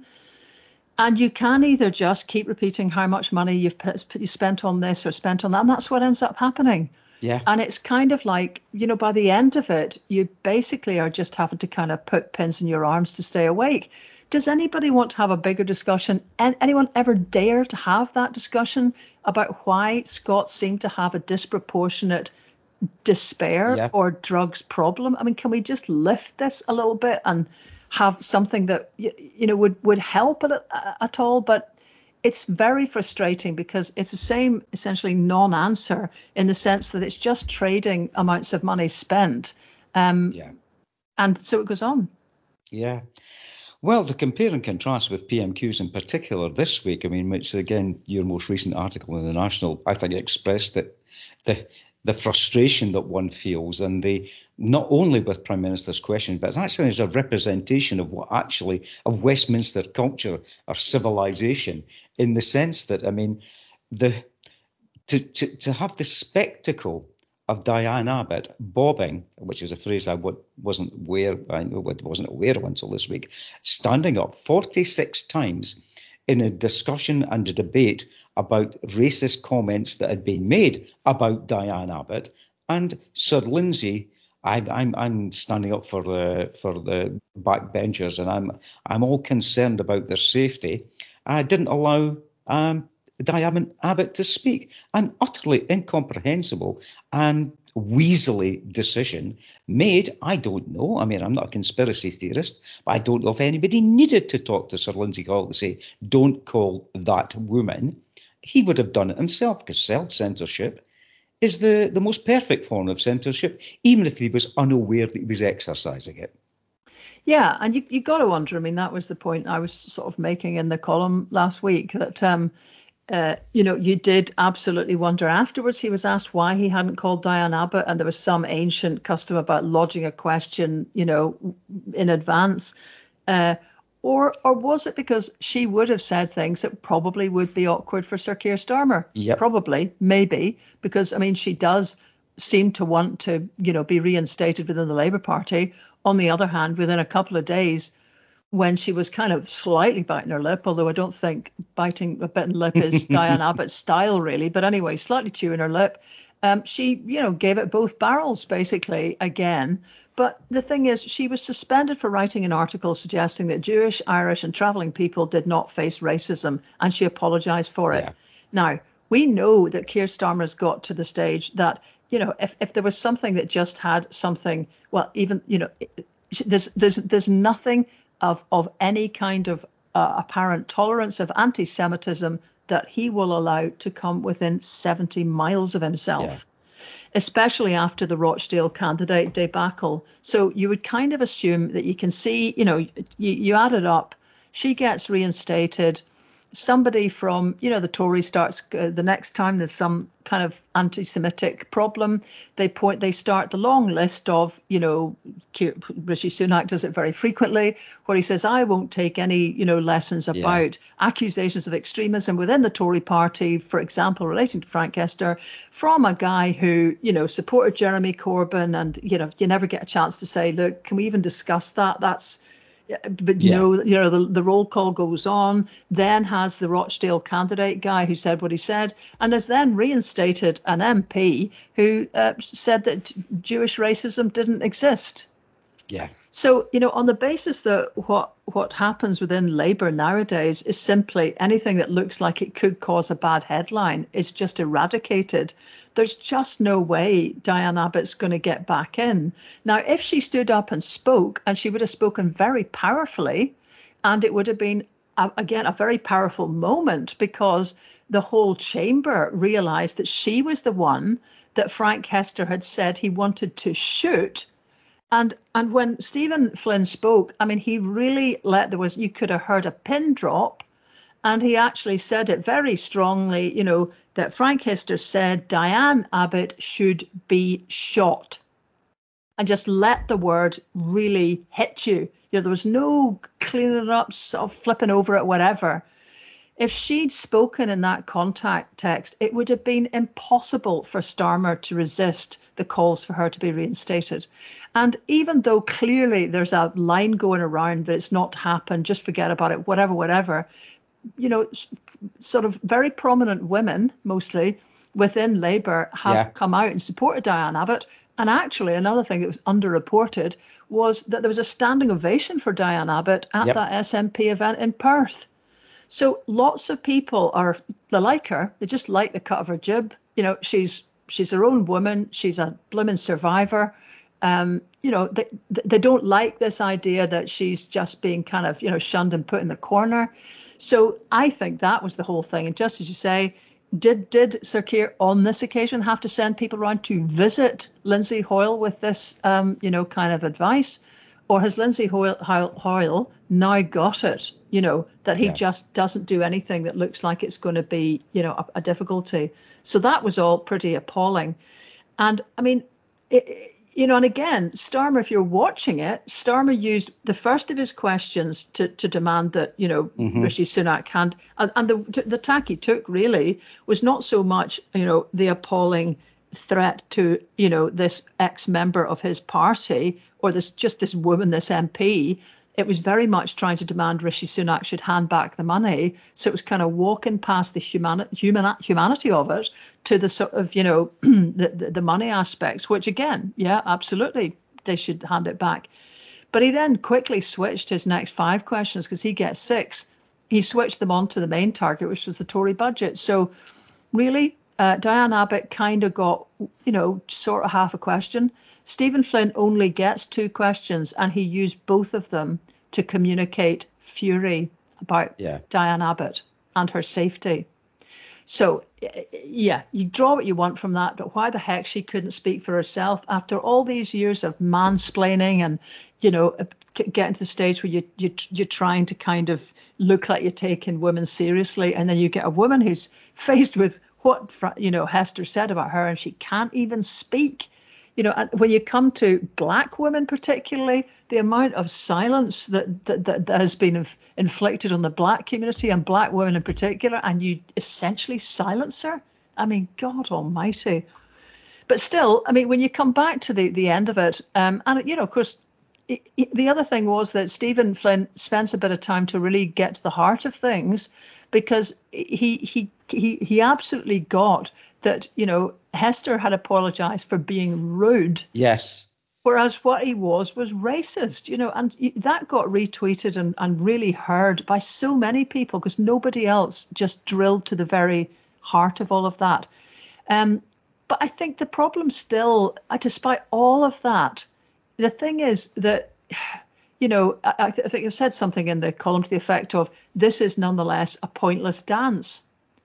And you can either just keep repeating how much money you've you spent on this or spent on that. And that's what ends up happening. Yeah. And it's kind of like, you know, by the end of it, you basically are just having to kind of put pins in your arms to stay awake. Does anybody want to have a bigger discussion? And anyone ever dare to have that discussion about why Scots seem to have a disproportionate despair yeah. or drugs problem? I mean, can we just lift this a little bit and have something that, you know, would, would help at, at all? But it's very frustrating because it's the same essentially non-answer in the sense that it's just trading amounts of money spent. Um, yeah. And so it goes on. Yeah. Well, to compare and contrast with P M Qs in particular this week, I mean, which again, your most recent article in the National, I think expressed it, the the frustration that one feels, and the not only with Prime Minister's question, but it's actually as a representation of what actually of Westminster culture or civilization, in the sense that, I mean, the to to, to have the spectacle of Diane Abbott bobbing, which is a phrase I w- wasn't aware I wasn't aware of until this week, standing up forty-six times in a discussion and a debate about racist comments that had been made about Diane Abbott, and Sir Lindsay. I, I'm I'm standing up for the for the backbenchers, and I'm I'm all concerned about their safety. I didn't allow um, Diane Abbott to speak. An utterly incomprehensible and weaselly decision made. I don't know. I mean, I'm not a conspiracy theorist, but I don't know if anybody needed to talk to Sir Lindsay Hall to say, don't call that woman. He would have done it himself, because self-censorship is the, the most perfect form of censorship, even if he was unaware that he was exercising it. Yeah, and you you got to wonder. I mean, that was the point I was sort of making in the column last week, that um, uh, you know, you did absolutely wonder afterwards. He was asked why he hadn't called Diane Abbott, and there was some ancient custom about lodging a question, you know, in advance. Uh, Or or was it because she would have said things that probably would be awkward for Sir Keir Starmer? Yep. Probably, maybe, because, I mean, she does seem to want to, you know, be reinstated within the Labour Party. On the other hand, within a couple of days, when she was kind of slightly biting her lip, although I don't think biting a bitten lip is Diane Abbott's style, really. But anyway, slightly chewing her lip, um, she, you know, gave it both barrels, basically, again. But the thing is, she was suspended for writing an article suggesting that Jewish, Irish and travelling people did not face racism, and she apologised for it. Yeah. Now, we know that Keir Starmer's got to the stage that, you know, if, if there was something that just had something, well, even, you know, there's there's there's nothing of, of any kind of uh, apparent tolerance of anti-Semitism that he will allow to come within seventy miles of himself. Yeah. Especially after the Rochdale candidate debacle. So you would kind of assume that you can see, you know, you, you add it up, she gets reinstated, somebody from, you know, the Tories starts, uh, the next time there's some kind of anti-Semitic problem, they point, they start the long list of, you know, Rishi Sunak does it very frequently, where he says, I won't take any, you know, lessons about yeah. accusations of extremism within the Tory party, for example, relating to Frank Hester, from a guy who, you know, supported Jeremy Corbyn, and, you know, you never get a chance to say, look, can we even discuss that? That's, But yeah. no, you know, the, the roll call goes on, then has the Rochdale candidate guy who said what he said, and has then reinstated an M P who uh, said that Jewish racism didn't exist. Yeah. So, you know, on the basis that what what happens within Labour nowadays is simply anything that looks like it could cause a bad headline is just eradicated. There's just no way Diane Abbott's going to get back in. Now, if she stood up and spoke, and she would have spoken very powerfully, and it would have been, a, again, a very powerful moment, because the whole chamber realised that she was the one that Frank Hester had said he wanted to shoot. And and when Stephen Flynn spoke, I mean, he really let, there was, you could have heard a pin drop. And he actually said it very strongly, you know, that Frank Hester said Diane Abbott should be shot. And just let the word really hit you. You know, there was no cleaning it up, sort of flipping over it, whatever. If she'd spoken in that context, it would have been impossible for Starmer to resist the calls for her to be reinstated. And even though clearly there's a line going around that it's not to happen, just forget about it, whatever, whatever, you know, sort of very prominent women, mostly within Labour, have yeah. come out and supported Diane Abbott. And actually, another thing that was underreported was that there was a standing ovation for Diane Abbott at yep. that S N P event in Perth. So lots of people are, they like her. They just like the cut of her jib. You know, she's she's her own woman. She's a blooming survivor. Um, you know, they they don't like this idea that she's just being kind of, you know, shunned and put in the corner. So I think that was the whole thing. And just as you say, did did Sir Keir on this occasion have to send people around to visit Lindsay Hoyle with this, um, you know, kind of advice? Or has Lindsay Hoyle, Hoyle, Hoyle now got it, you know, that he yeah. just doesn't do anything that looks like it's going to be, you know, a, a difficulty? So that was all pretty appalling. And I mean, it, you know, and again, Starmer, if you're watching it, Starmer used the first of his questions to, to demand that, you know, mm-hmm. Rishi Sunak hand, and, and the the tack he took really was not so much, you know, the appalling threat to, you know, this ex-member of his party or this just this woman, this M P. It was very much trying to demand Rishi Sunak should hand back the money. So it was kind of walking past the humani- human- humanity of it to the sort of, you know, the, the, the money aspects, which again, yeah, absolutely, they should hand it back. But he then quickly switched his next five questions because he gets six. He switched them on to the main target, which was the Tory budget. So really, uh, Diane Abbott kind of got, you know, sort of half a question. Stephen Flynn only gets two questions, and he used both of them to communicate fury about yeah. Diane Abbott and her safety. So, yeah, you draw what you want from that, but why the heck she couldn't speak for herself after all these years of mansplaining and, you know, getting to the stage where you, you, you're trying to kind of look like you're taking women seriously, and then you get a woman who's faced with what, you know, Hester said about her, and she can't even speak. You know, and when you come to black women particularly, the amount of silence that, that, that has been inf- inflicted on the black community and black women in particular, and you essentially silence her. I mean, God almighty. But still, I mean, when you come back to the, the end of it, um, and, you know, of course, it, it, the other thing was that Stephen Flynn spends a bit of time to really get to the heart of things, because he he he he absolutely got that, you know, Hester had apologized for being rude. Yes. Whereas what he was was racist, you know, and that got retweeted and, and really heard by so many people because nobody else just drilled to the very heart of all of that. Um, but I think the problem still, despite all of that, the thing is that, you know, I, I think I've said something in the column to the effect of this is nonetheless a pointless dance.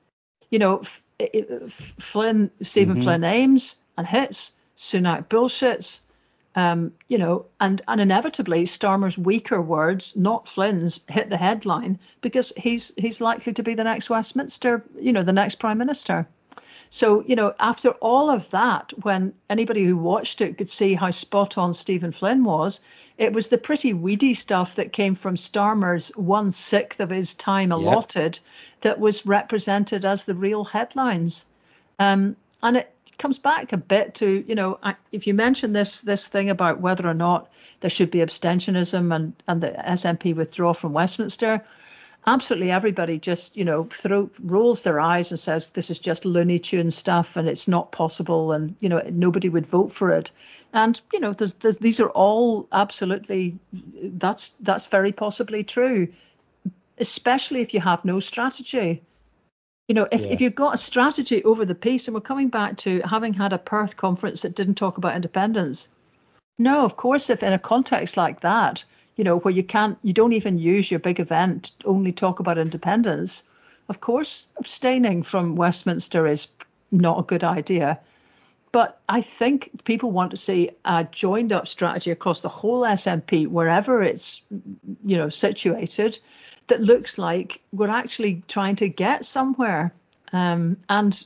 You know, F- F- Flynn, Stephen mm-hmm. Flynn aims and hits, Sunak bullshits, um, you know, and, and inevitably Starmer's weaker words, not Flynn's, hit the headline because he's he's likely to be the next Westminster, you know, the next Prime Minister. So, you know, after all of that, when anybody who watched it could see how spot on Stephen Flynn was, it was the pretty weedy stuff that came from Starmer's one sixth of his time allotted yep. that was represented as the real headlines. Um, and it comes back a bit to, you know, if you mention this this thing about whether or not there should be abstentionism and, and the S N P withdraw from Westminster, absolutely everybody just, you know, throw, rolls their eyes and says this is just Looney Tune stuff and it's not possible and, you know, nobody would vote for it. And, you know, there's, there's, these are all absolutely, that's that's very possibly true, especially if you have no strategy. You know, if, yeah. if you've got a strategy over the piece, and we're coming back to having had a Perth conference that didn't talk about independence. No, of course, if in a context like that, you know, where you can't, you don't even use your big event to only talk about independence, of course, abstaining from Westminster is not a good idea. But I think people want to see a joined up strategy across the whole S N P, wherever it's, you know, situated, that looks like we're actually trying to get somewhere. Um, and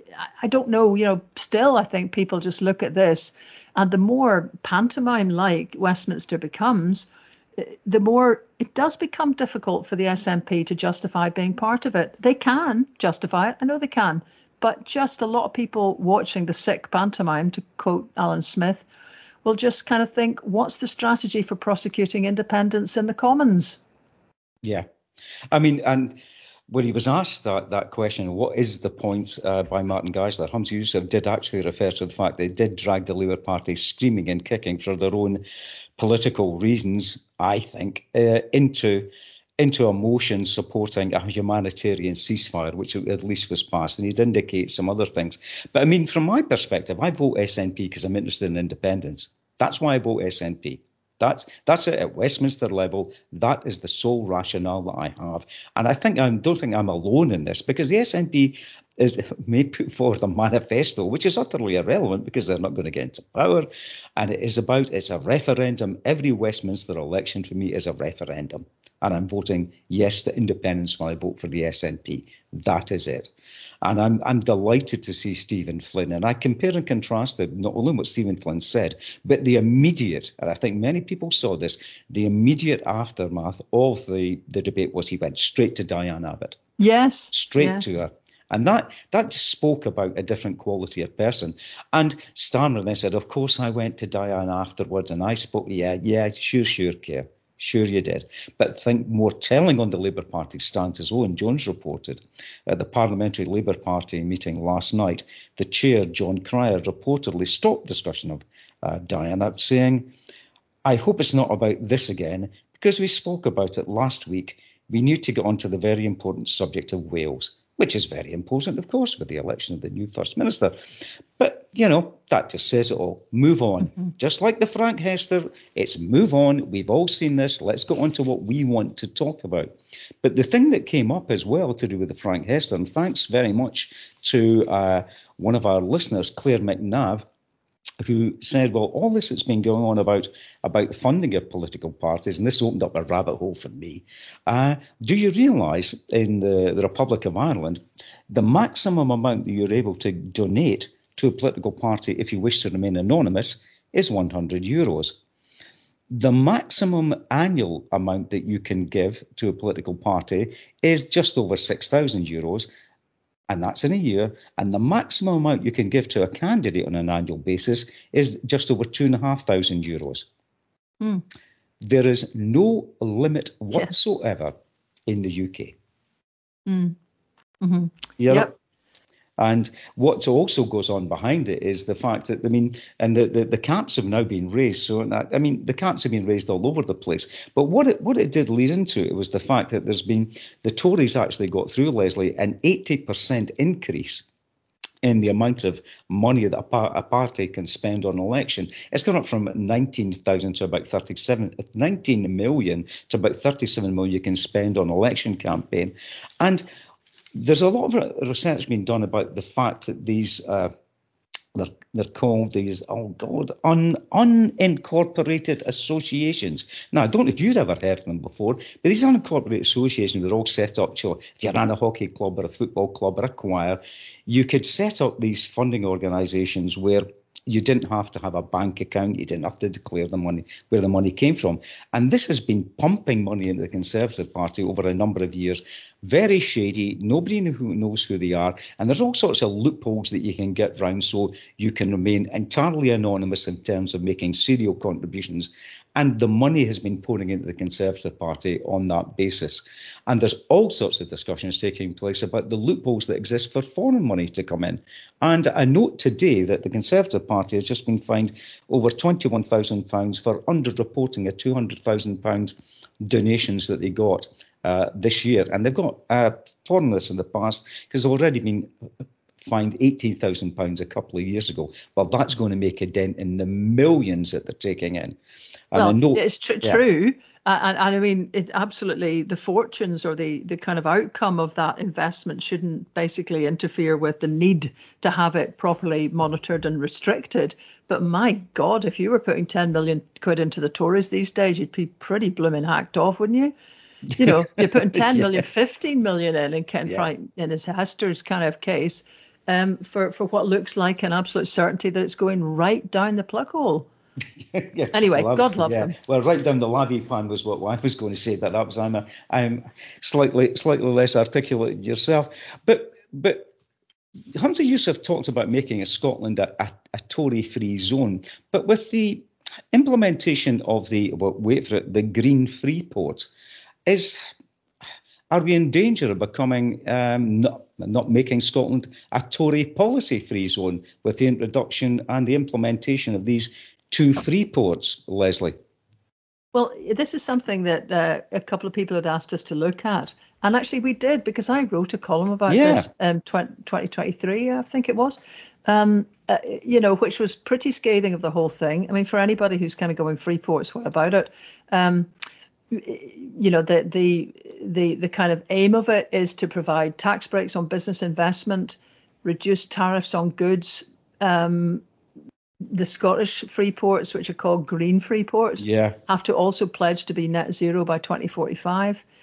I don't know, you know, still, I think people just look at this, and the more pantomime-like Westminster becomes, the more it does become difficult for the S N P to justify being part of it. They can justify it. I know they can. But just a lot of people watching the sick pantomime, to quote Alan Smith, will just kind of think, what's the strategy for prosecuting independence in the Commons? Yeah. I mean, and when he was asked that that question, what is the point uh, by Martin Geisler, Humza Yousaf did actually refer to the fact they did drag the Labour Party screaming and kicking for their own political reasons, I think, uh, into into a motion supporting a humanitarian ceasefire, which at least was passed, and he'd indicate some other things. But I mean, from my perspective, I vote S N P because I'm interested in independence. That's why I vote S N P. That's that's it at Westminster level. That is the sole rationale that I have, and I think I don't think I'm alone in this, because the S N P is may put forward a manifesto which is utterly irrelevant because they're not going to get into power, and it is about it's a referendum. Every Westminster election for me is a referendum, and I'm voting yes to independence when I vote for the S N P. That is it. And I'm I'm delighted to see Stephen Flynn. And I compare and contrast that, not only what Stephen Flynn said, but the immediate, and I think many people saw this, the immediate aftermath of the, the debate was he went straight to Diane Abbott. Yes. Straight yes. to her. And that that just spoke about a different quality of person. And Starmer then said, of course I went to Diane afterwards and I spoke, yeah, yeah, sure, sure, Keir. Sure you did. But I think more telling on the Labour Party stance, as Owen Jones reported, at the Parliamentary Labour Party meeting last night, the chair, John Cryer, reportedly stopped discussion of uh, Diana, saying, I hope it's not about this again, because we spoke about it last week. We need to get on to the very important subject of Wales, which is very important, of course, with the election of the new First Minister. But, you know, that just says it all. Move on. Mm-hmm. Just like the Frank Hester, it's move on. We've all seen this. Let's get on to what we want to talk about. But the thing that came up as well to do with the Frank Hester, and thanks very much to uh, one of our listeners, Claire McNabb, who said, well, all this that's been going on about, about funding of political parties, and this opened up a rabbit hole for me. Uh, do you realise in the, the Republic of Ireland, the maximum amount that you're able to donate to a political party if you wish to remain anonymous is one hundred euros. The maximum annual amount that you can give to a political party is just over six thousand euros. And that's in a year. And the maximum amount you can give to a candidate on an annual basis is just over two and a half thousand euros. Mm. There is no limit whatsoever yeah. in the U K. Mm. Mm-hmm. Yeah. Yep. And what also goes on behind it is the fact that, I mean, and the, the, the caps have now been raised. So, I mean, the caps have been raised all over the place. But what it what it did lead into it was the fact that there's been, the Tories actually got through, Leslie, an eighty percent increase in the amount of money that a, par- a party can spend on election. It's gone up from nineteen thousand to about thirty-seven, nineteen million to about thirty-seven million you can spend on election campaign. And there's a lot of research being done about the fact that these, uh, they're, they're called these, oh God, un, unincorporated associations. Now, I don't know if you'd ever heard of them before, but these unincorporated associations, they're all set up. So if you ran a hockey club or a football club or a choir, you could set up these funding organisations where you didn't have to have a bank account. You didn't have to declare the money, where the money came from. And this has been pumping money into the Conservative Party over a number of years. Very shady. Nobody who knows who they are. And there's all sorts of loopholes that you can get round so you can remain entirely anonymous in terms of making serial contributions. And the money has been pouring into the Conservative Party on that basis. And there's all sorts of discussions taking place about the loopholes that exist for foreign money to come in. And I note today that the Conservative Party has just been fined over twenty-one thousand pounds for underreporting a two hundred thousand pounds donations that they got uh, this year. And they've got uh, foreign this in the past because they've already been fined eighteen thousand pounds a couple of years ago. Well, that's going to make a dent in the millions that they're taking in. And well, I know, it's tr- yeah. true. Uh, and, and I mean, it's absolutely the fortunes or the, the kind of outcome of that investment shouldn't basically interfere with the need to have it properly monitored and restricted. But my God, if you were putting ten million quid into the Tories these days, you'd be pretty blooming hacked off, wouldn't you? You know, you're putting ten million, yeah. fifteen million in in Ken yeah. Frank, in his Hester's kind of case, um, for, for what looks like an absolute certainty that it's going right down the plug hole. yeah. Anyway, well, God love yeah. them. Well, right down the labby pan was what I was going to say, but that was I'm a, I'm slightly slightly less articulate yourself. But but Hunter Youssef talked about making a Scotland a, a, a Tory-free zone, but with the implementation of the well, wait for it, the Green Freeport, is are we in danger of becoming um, not not making Scotland a Tory policy-free zone with the introduction and the implementation of these two free ports, Leslie? Well, this is something that uh, a couple of people had asked us to look at. And actually we did, because I wrote a column about yeah. this in twenty twenty-three, I think it was, um, uh, you know, which was pretty scathing of the whole thing. I mean, for anybody who's kind of going free ports, what about it? Um, you know, the, the, the, the kind of aim of it is to provide tax breaks on business investment, reduce tariffs on goods, um, the Scottish free ports, which are called green free ports, yeah. have to also pledge to be net zero by twenty forty-five.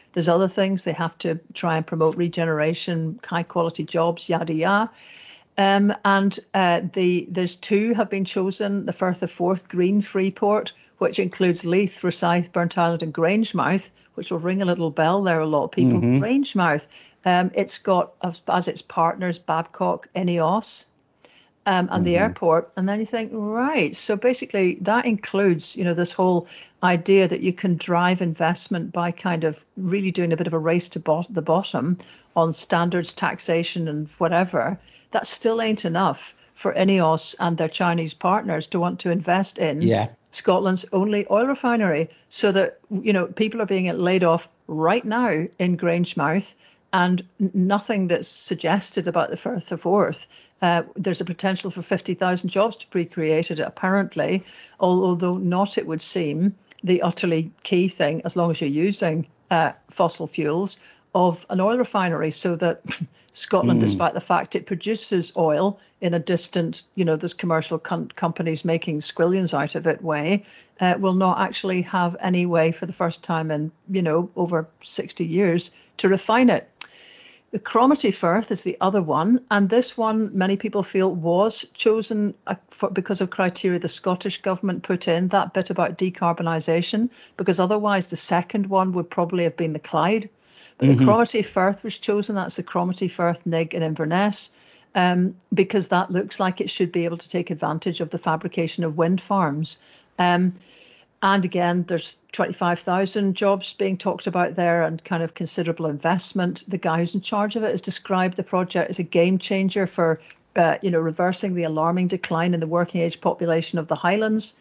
There's other things. They have to try and promote regeneration, high quality jobs, yada yada. Um, and uh, the there's two have been chosen. The Firth of Forth Green Freeport, which includes Leith, Rosyth, Burnt Island and Grangemouth, which will ring a little bell there, a lot of people. Mm-hmm. Grangemouth, um, it's got as, as its partners Babcock, Ineos, um, and mm-hmm. the airport. And then you think, right, so basically that includes, you know, this whole idea that you can drive investment by kind of really doing a bit of a race to bot- the bottom on standards, taxation and whatever. That still ain't enough for Ineos and their Chinese partners to want to invest in yeah. Scotland's only oil refinery, so that, you know, people are being laid off right now in Grangemouth, and n- nothing that's suggested about the Firth of Forth. Uh, there's a potential for fifty thousand jobs to be created, apparently, although not, it would seem, the utterly key thing, as long as you're using uh, fossil fuels, of an oil refinery, so that Scotland, mm. despite the fact it produces oil in a distant, you know, there's commercial com- companies making squillions out of it way, uh, will not actually have any way for the first time in, you know, over sixty years to refine it. The Cromarty Firth is the other one, and this one many people feel was chosen uh, for, because of criteria the Scottish government put in, that bit about decarbonisation, because otherwise the second one would probably have been the Clyde. But mm-hmm. the Cromarty Firth was chosen. That's the Cromarty Firth, Nig and Inverness, um, because that looks like it should be able to take advantage of the fabrication of wind farms. Um, and again, there's twenty-five thousand jobs being talked about there and kind of considerable investment. The guy who's in charge of it has described the project as a game changer for, uh, you know, reversing the alarming decline in the working age population of the Highlands.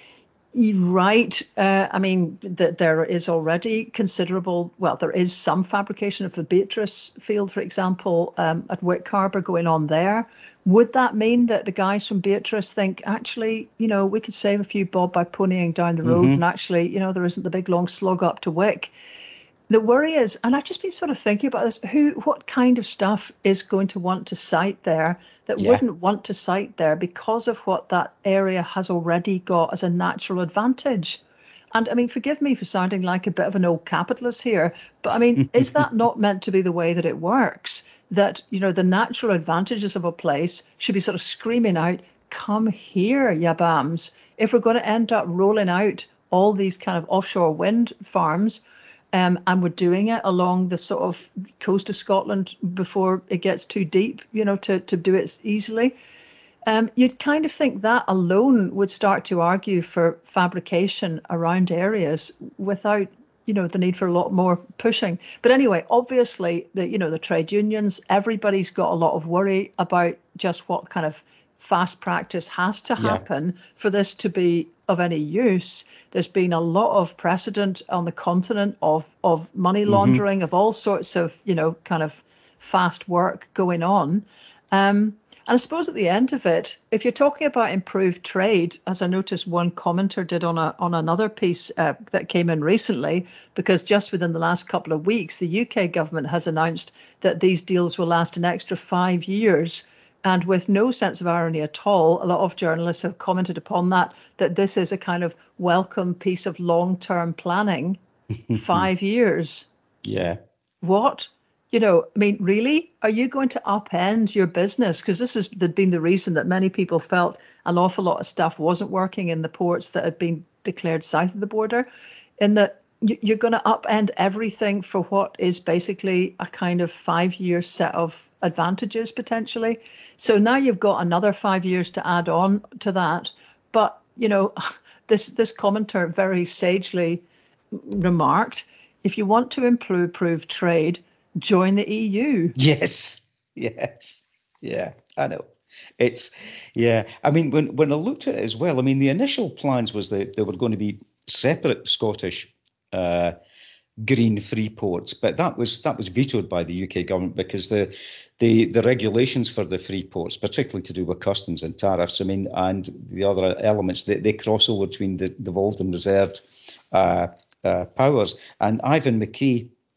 Right. Uh, I mean, th- there is already considerable, well, there is some fabrication of the Beatrice field, for example, um, at Wick Harbour going on there. Would that mean that the guys from Beatrice think, actually, you know, we could save a few bob by ponying down the road, mm-hmm. and actually, you know, there isn't the big long slog up to Wick? The worry is, and I've just been sort of thinking about this, who, what kind of stuff is going to want to site there that yeah. wouldn't want to site there because of what that area has already got as a natural advantage? And I mean, forgive me for sounding like a bit of an old capitalist here, but I mean, is that not meant to be the way that it works? That, you know, the natural advantages of a place should be sort of screaming out, come here, ya bams. If we're going to end up rolling out all these kind of offshore wind farms, Um, and we're doing it along the sort of coast of Scotland before it gets too deep, you know, to, to do it easily. Um, you'd kind of think that alone would start to argue for fabrication around areas without, you know, the need for a lot more pushing. But anyway, obviously, the, you know, the trade unions, everybody's got a lot of worry about just what kind of fast practice has to happen yeah. for this to be of any use. There's been a lot of precedent on the continent of of money laundering, mm-hmm. of all sorts of, you know, kind of fast work going on. Um, and I suppose at the end of it, if you're talking about improved trade, as I noticed one commenter did on a on another piece uh, that came in recently, because just within the last couple of weeks, the U K government has announced that these deals will last an extra five years. And with no sense of irony at all, a lot of journalists have commented upon that, that this is a kind of welcome piece of long-term planning. Five years. Yeah. What? You know, I mean, really? Are you going to upend your business? Because this has been the reason that many people felt an awful lot of stuff wasn't working in the ports that had been declared south of the border, in that you're going to upend everything for what is basically a kind of five-year set of advantages potentially. So now you've got another five years to add on to that. But, you know, this this commenter very sagely remarked, if you want to improve, improve trade, join the E U. Yes, yes, yeah, I know. It's, yeah, I mean, when, when I looked at it as well, I mean, the initial plans was that there were going to be separate Scottish uh, green free ports, but that was that was vetoed by the U K government because the the the regulations for the free ports, particularly to do with customs and tariffs, I mean, and the other elements, they, they cross over between the devolved and reserved uh, uh, powers. And Ivan McKee,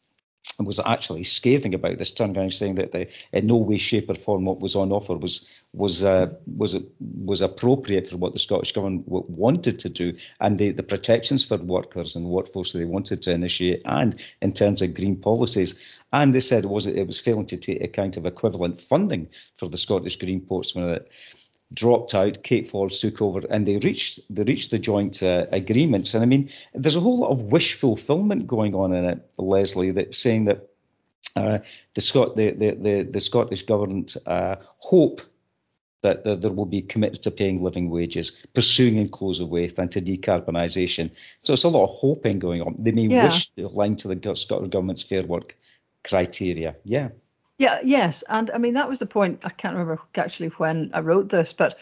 was actually scathing about this, turning around saying that the, in no way, shape, or form what was on offer was was uh, was was appropriate for what the Scottish Government wanted to do, and the, the protections for workers and workforce they wanted to initiate, and in terms of green policies. And they said it was it was failing to take account of equivalent funding for the Scottish green ports when it dropped out. Kate Forbes took over, and they reached they reached the joint uh, agreements. And I mean, there's a whole lot of wish fulfilment going on in it, Leslie, that saying that uh, the Scot the the the, the Scottish government uh, hope that there, there will be committed to paying living wages, pursuing inclusive growth, and to decarbonisation. So it's a lot of hoping going on. They may Yeah. wish to align to the Scottish government's Fair Work criteria. Yeah. Yeah, yes. And I mean, that was the point. I can't remember actually when I wrote this, but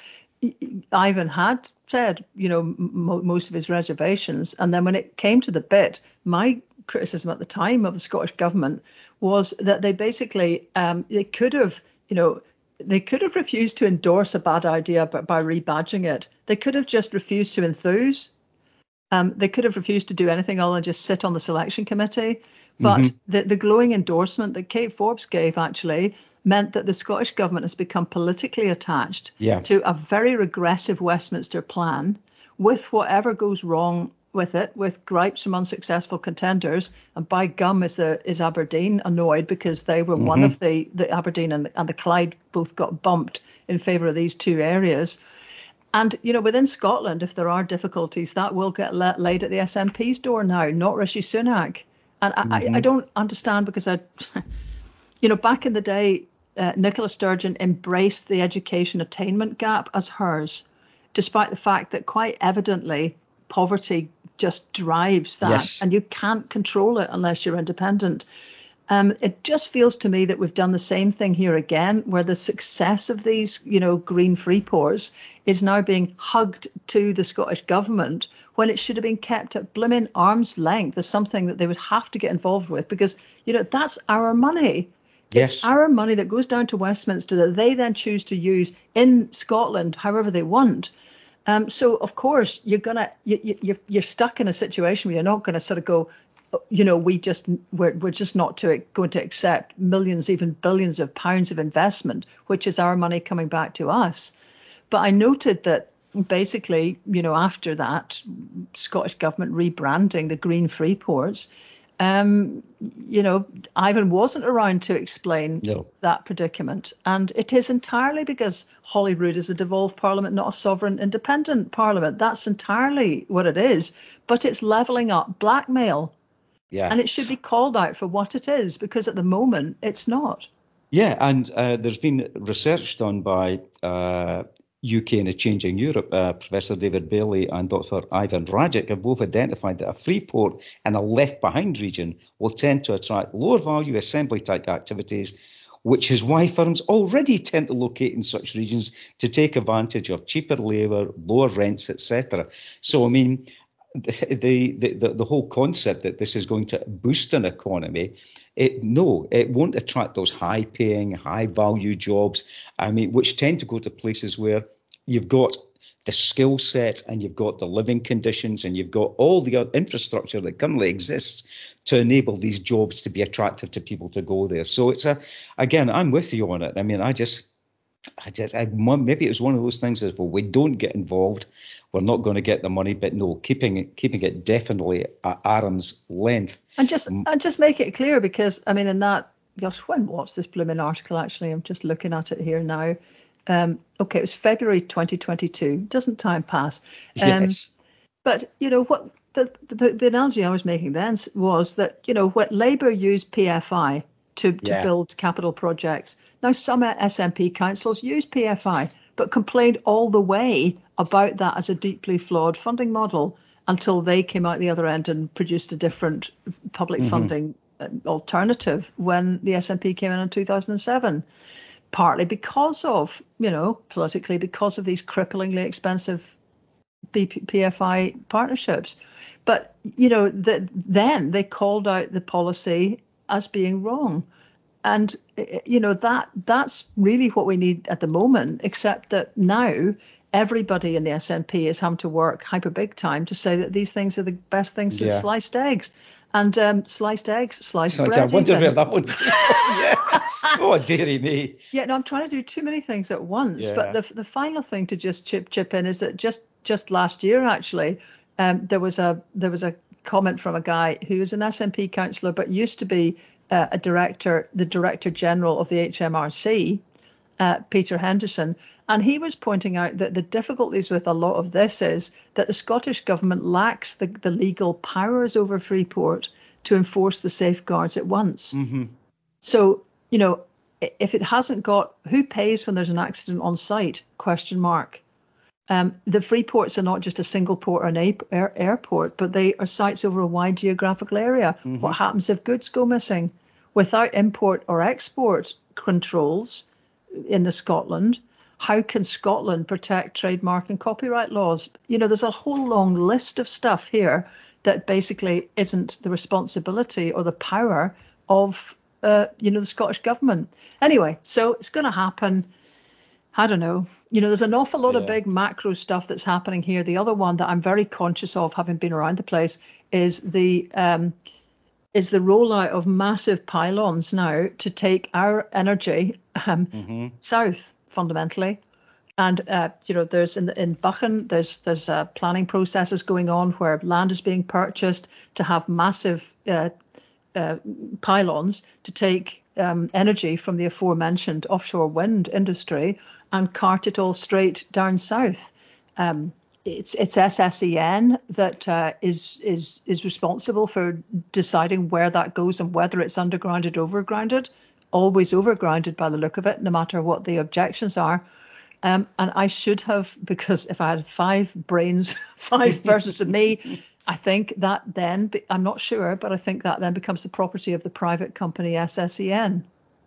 Ivan had said, you know, m- most of his reservations. And then when it came to the bit, my criticism at the time of the Scottish government was that they basically, um, they could have, you know, they could have refused to endorse a bad idea by, by rebadging it. They could have just refused to enthuse. Um, they could have refused to do anything other than just sit on the selection committee. But mm-hmm. the, the glowing endorsement that Kate Forbes gave actually meant that the Scottish government has become politically attached yeah. to a very regressive Westminster plan, with whatever goes wrong with it, with gripes from unsuccessful contenders. And by gum is, the, is Aberdeen annoyed because they were mm-hmm. one of the, the Aberdeen and the, and the Clyde both got bumped in favour of these two areas. And, you know, within Scotland, if there are difficulties, that will get let, laid at the S N P's door now, not Rishi Sunak. And I, mm-hmm. I, I don't understand because, I, you know, back in the day, uh, Nicola Sturgeon embraced the education attainment gap as hers, despite the fact that quite evidently poverty just drives that. Yes. And you can't control it unless you're independent. Um, it just feels to me that we've done the same thing here again, where the success of these, you know, green free ports is now being hugged to the Scottish government when it should have been kept at blimmin' arm's length as something that they would have to get involved with, because, you know, that's our money. Yes. It's our money that goes down to Westminster that they then choose to use in Scotland however they want. Um, so, of course, you're gonna you, you, you're stuck in a situation where you're not going to sort of go, you know, we just we're we're just not to going to accept millions, even billions of pounds of investment, which is our money coming back to us. But I noted that basically, you know, after that Scottish government rebranding the green free ports, um, you know, Ivan wasn't around to explain no. that predicament. And it is entirely because Holyrood is a devolved parliament, not a sovereign independent parliament. That's entirely what it is. But it's levelling up blackmail. Yeah. And it should be called out for what it is, because at the moment it's not. Yeah, and uh, there's been research done by uh, U K and a Changing Europe. Uh, Professor David Bailey and Doctor Ivan Rajic have both identified that a free port in a left-behind region will tend to attract lower-value assembly-type activities, which is why firms already tend to locate in such regions to take advantage of cheaper labour, lower rents, et cetera. So, I mean, The, the the the whole concept that this is going to boost an economy, it no, it won't attract those high-paying, high-value jobs. I mean, which tend to go to places where you've got the skill set and you've got the living conditions and you've got all the infrastructure that currently exists to enable these jobs to be attractive to people to go there. So it's a, again, I'm with you on it. I mean, I just. I just, I, maybe it was one of those things as well. We don't get involved, we're not going to get the money. But no, keeping it, keeping it definitely at arm's length. And just, and just make it clear, because I mean, in that, gosh, when was this blooming article? Actually, I'm just looking at it here now. Um, okay, it was February twenty twenty-two. Doesn't time pass? Um, yes. But you know what? The, the the analogy I was making then was that, you know, when Labour used P F I to to yeah. build capital projects. Now, some S N P councils use P F I, but complained all the way about that as a deeply flawed funding model until they came out the other end and produced a different public mm-hmm. funding alternative when the S N P came in in two thousand seven, partly because of, you know, politically, because of these cripplingly expensive P F I partnerships. But, you know, the, then they called out the policy as being wrong. And, you know, that that's really what we need at the moment, except that now everybody in the S N P is having to work hyper big time to say that these things are the best things since yeah. sliced eggs. and um, sliced eggs, sliced So bread. I wonder even. where that would. Yeah. Oh, dearie me. Yeah, no, I'm trying to do too many things at once. Yeah. But the the final thing to just chip chip in is that just just last year actually, um, there was a there was a comment from a guy who was an S N P councillor but used to be uh, a director, the Director General of the H M R C, uh, Peter Henderson, and he was pointing out that the difficulties with a lot of this is that the Scottish government lacks the, the legal powers over Freeport to enforce the safeguards it wants. Mm-hmm. So, you know, if it hasn't got, who pays when there's an accident on site? Question mark. Um, the free ports are not just a single port or an a- air, airport, but they are sites over a wide geographical area. Mm-hmm. What happens if goods go missing? Without import or export controls in the Scotland, how can Scotland protect trademark and copyright laws? You know, there's a whole long list of stuff here that basically isn't the responsibility or the power of, uh, you know, the Scottish government. Anyway, so it's going to happen. I don't know. You know, there's an awful lot yeah. of big macro stuff that's happening here. The other one that I'm very conscious of, having been around the place, is the um, is the rollout of massive pylons now to take our energy um, mm-hmm. south, fundamentally. And uh, you know, there's in in Buchan, there's there's uh, planning processes going on where land is being purchased to have massive uh, uh, pylons to take um, energy from the aforementioned offshore wind industry and cart it all straight down south. Um, it's it's S S E N that uh, is is is responsible for deciding where that goes and whether it's undergrounded or overgrounded. Always overgrounded by the look of it, no matter what the objections are. Um, and I should have, because if I had five brains, five versions of me, I think that then, I'm not sure, but I think that then becomes the property of the private company S S E N.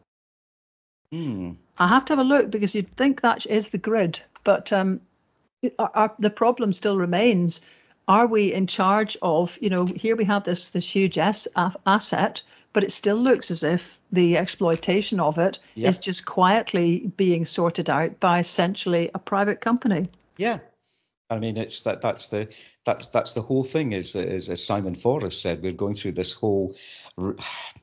Hmm. I have to have a look because you'd think that is the grid, but um, our, our, the problem still remains. Are we in charge of, you know, here we have this this huge S, asset, but it still looks as if the exploitation of it yep. is just quietly being sorted out by essentially a private company. Yeah. I mean, it's that that's the that's that's the whole thing is, is as Simon Forrest said, we're going through this whole r-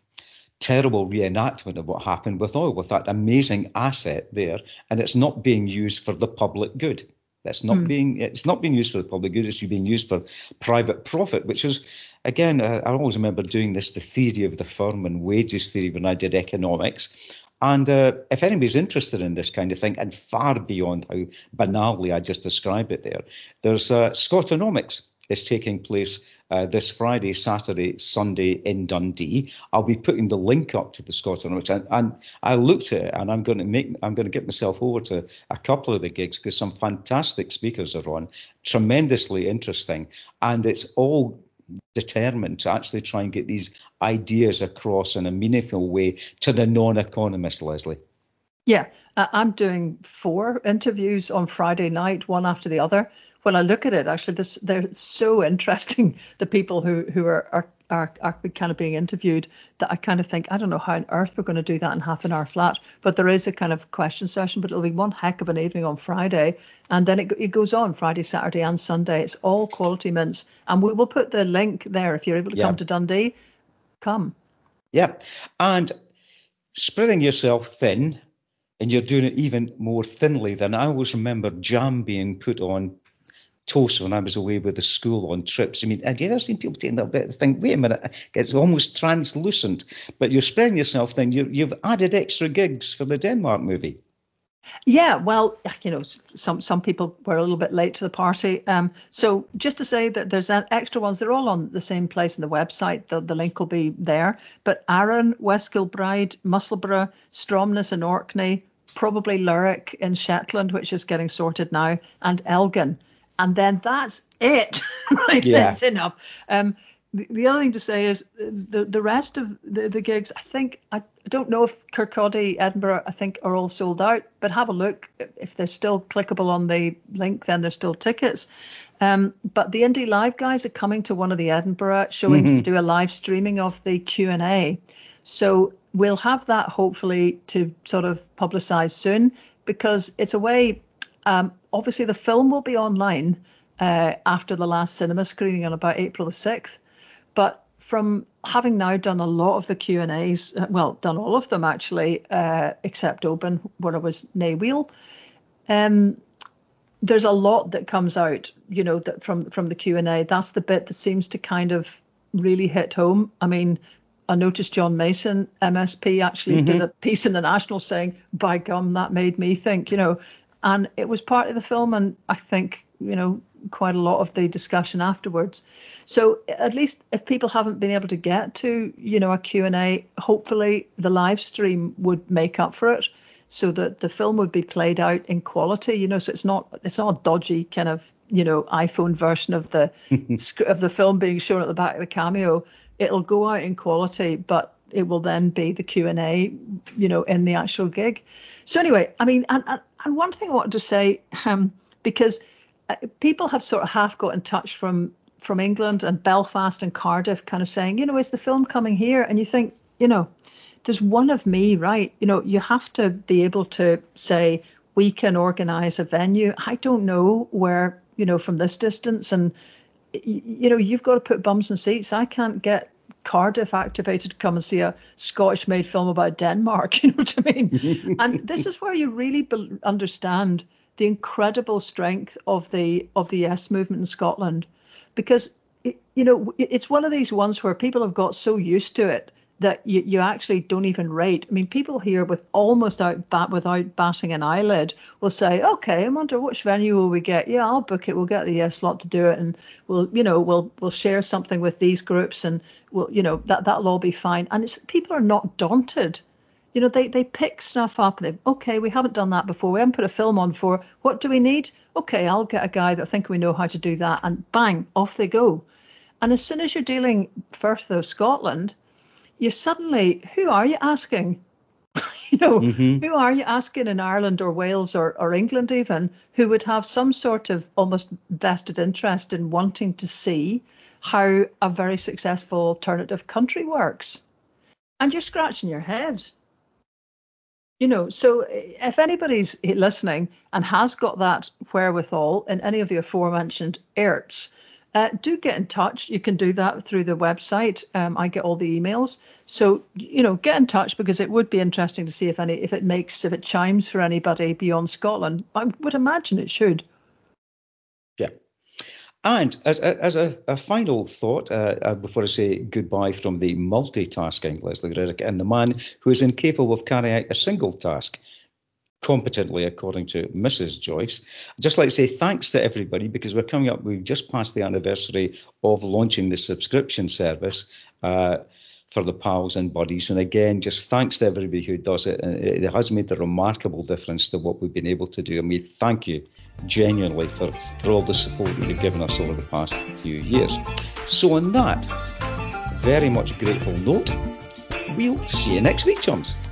terrible reenactment of what happened with oil, with that amazing asset there, and it's not being used for the public good. That's not mm. being it's not being used for the public good. It's being used for private profit, which is, again, uh, I always remember doing this, the theory of the firm and wages theory when I did economics. And uh, if anybody's interested in this kind of thing, and far beyond how banally I just described it there, there's uh, Scotonomics is taking place uh, this Friday, Saturday, Sunday in Dundee. I'll be putting the link up to the Scotonomics, and, and I looked at it, and I'm going to make I'm going to get myself over to a couple of the gigs because some fantastic speakers are on, tremendously interesting, and it's all determined to actually try and get these ideas across in a meaningful way to the non-economist, Leslie. Yeah, uh, I'm doing four interviews on Friday night, one after the other. When I look at it, actually, this, they're so interesting, the people who, who are, are, are, are kind of being interviewed, that I kind of think, I don't know how on earth we're going to do that in half an hour flat. But there is a kind of question session, but it'll be one heck of an evening on Friday. And then it, it goes on Friday, Saturday and Sunday. It's all quality mints. And we will put the link there. If you're able to yeah. come to Dundee, come. Yeah. And spreading yourself thin, and you're doing it even more thinly than I always remember jam being put on toast when I was away with the school on trips. I mean, have you ever seen people taking that bit and think, wait a minute, it's almost translucent, but you're spreading yourself thin. You, you've added extra gigs for the Denmark movie. Yeah, well, you know, some some people were a little bit late to the party. Um, so just to say that there's extra ones. They're all on the same place on the website. The, the link will be there. But Arran, West Kilbride, Musselburgh, Stromness in Orkney, probably Lerwick in Shetland, which is getting sorted now, and Elgin. And then that's it. Right, yeah. That's enough. Um, the, the other thing to say is the the rest of the, the gigs, I think, I don't know if Kirkcaldy, Edinburgh, I think are all sold out, but have a look. If they're still clickable on the link, then there's still tickets. Um, but the Indie Live guys are coming to one of the Edinburgh showings mm-hmm. to do a live streaming of the Q and A. So we'll have that hopefully to sort of publicise soon, because it's a way. Um, obviously, the film will be online uh, after the last cinema screening on about April the sixth. But from having now done a lot of the Q and A's, well, done all of them actually, uh, except Oban, where I was nae wheel, um, there's a lot that comes out, you know, that from from the Q and A. That's the bit that seems to kind of really hit home. I mean, I noticed John Mason, M S P, actually mm-hmm. did a piece in the National saying, by gum, that made me think, you know, and it was part of the film. And I think, you know, quite a lot of the discussion afterwards. So at least if people haven't been able to get to, you know, a Q and A, hopefully the live stream would make up for it so that the film would be played out in quality, you know, so it's not it's not a dodgy kind of, you know, iPhone version of the of the film being shown at the back of the Cameo. It'll go out in quality, but it will then be the Q and A, you know, in the actual gig. So anyway, I mean, and, and, and one thing I wanted to say, um, because people have sort of half got in touch from from England and Belfast and Cardiff kind of saying, you know, is the film coming here? And you think, you know, there's one of me, right? You know, you have to be able to say, we can organise a venue. I don't know where, you know, from this distance. And, you know, you've got to put bums in seats. I can't get Cardiff activated to come and see a Scottish-made film about Denmark, you know what I mean? And this is where you really be- understand the incredible strength of the of the Yes movement in Scotland, because, it, you know, it's one of these ones where people have got so used to it that you, you actually don't even rate. I mean, people here with almost out bat without batting an eyelid will say, okay, I wonder which venue will we get? Yeah, I'll book it. We'll get the Yes lot to do it, and we'll, you know, we'll we'll share something with these groups, and we'll, you know, that that'll all be fine. And it's people are not daunted. You know, they they pick stuff up. They okay, we haven't done that before. We haven't put a film on before. What do we need? Okay, I'll get a guy that I think we know how to do that, and bang, off they go. And as soon as you're dealing Firth of Scotland, you suddenly, who are you asking? you know, mm-hmm. who are you asking in Ireland or Wales or, or England even, who would have some sort of almost vested interest in wanting to see how a very successful alternative country works? And you're scratching your head. You know, so if anybody's listening and has got that wherewithal in any of the aforementioned airts, Uh, do get in touch. You can do that through the website. Um, I get all the emails. So, you know, get in touch, because it would be interesting to see if any, if it makes, if it chimes for anybody beyond Scotland. I would imagine it should. Yeah. And as a, as a, a final thought, uh, before I say goodbye from the multitasking Lesley Riddoch and the man who is incapable of carrying out a single task competently, according to Missus Joyce, I'd just like to say thanks to everybody, because we're coming up, we've just passed the anniversary of launching the subscription service uh, for the pals and buddies. And again, just thanks to everybody who does it. And it has made a remarkable difference to what we've been able to do. And we thank you genuinely for, for all the support that you've given us over the past few years. So on that very much grateful note, we'll see you next week, chums.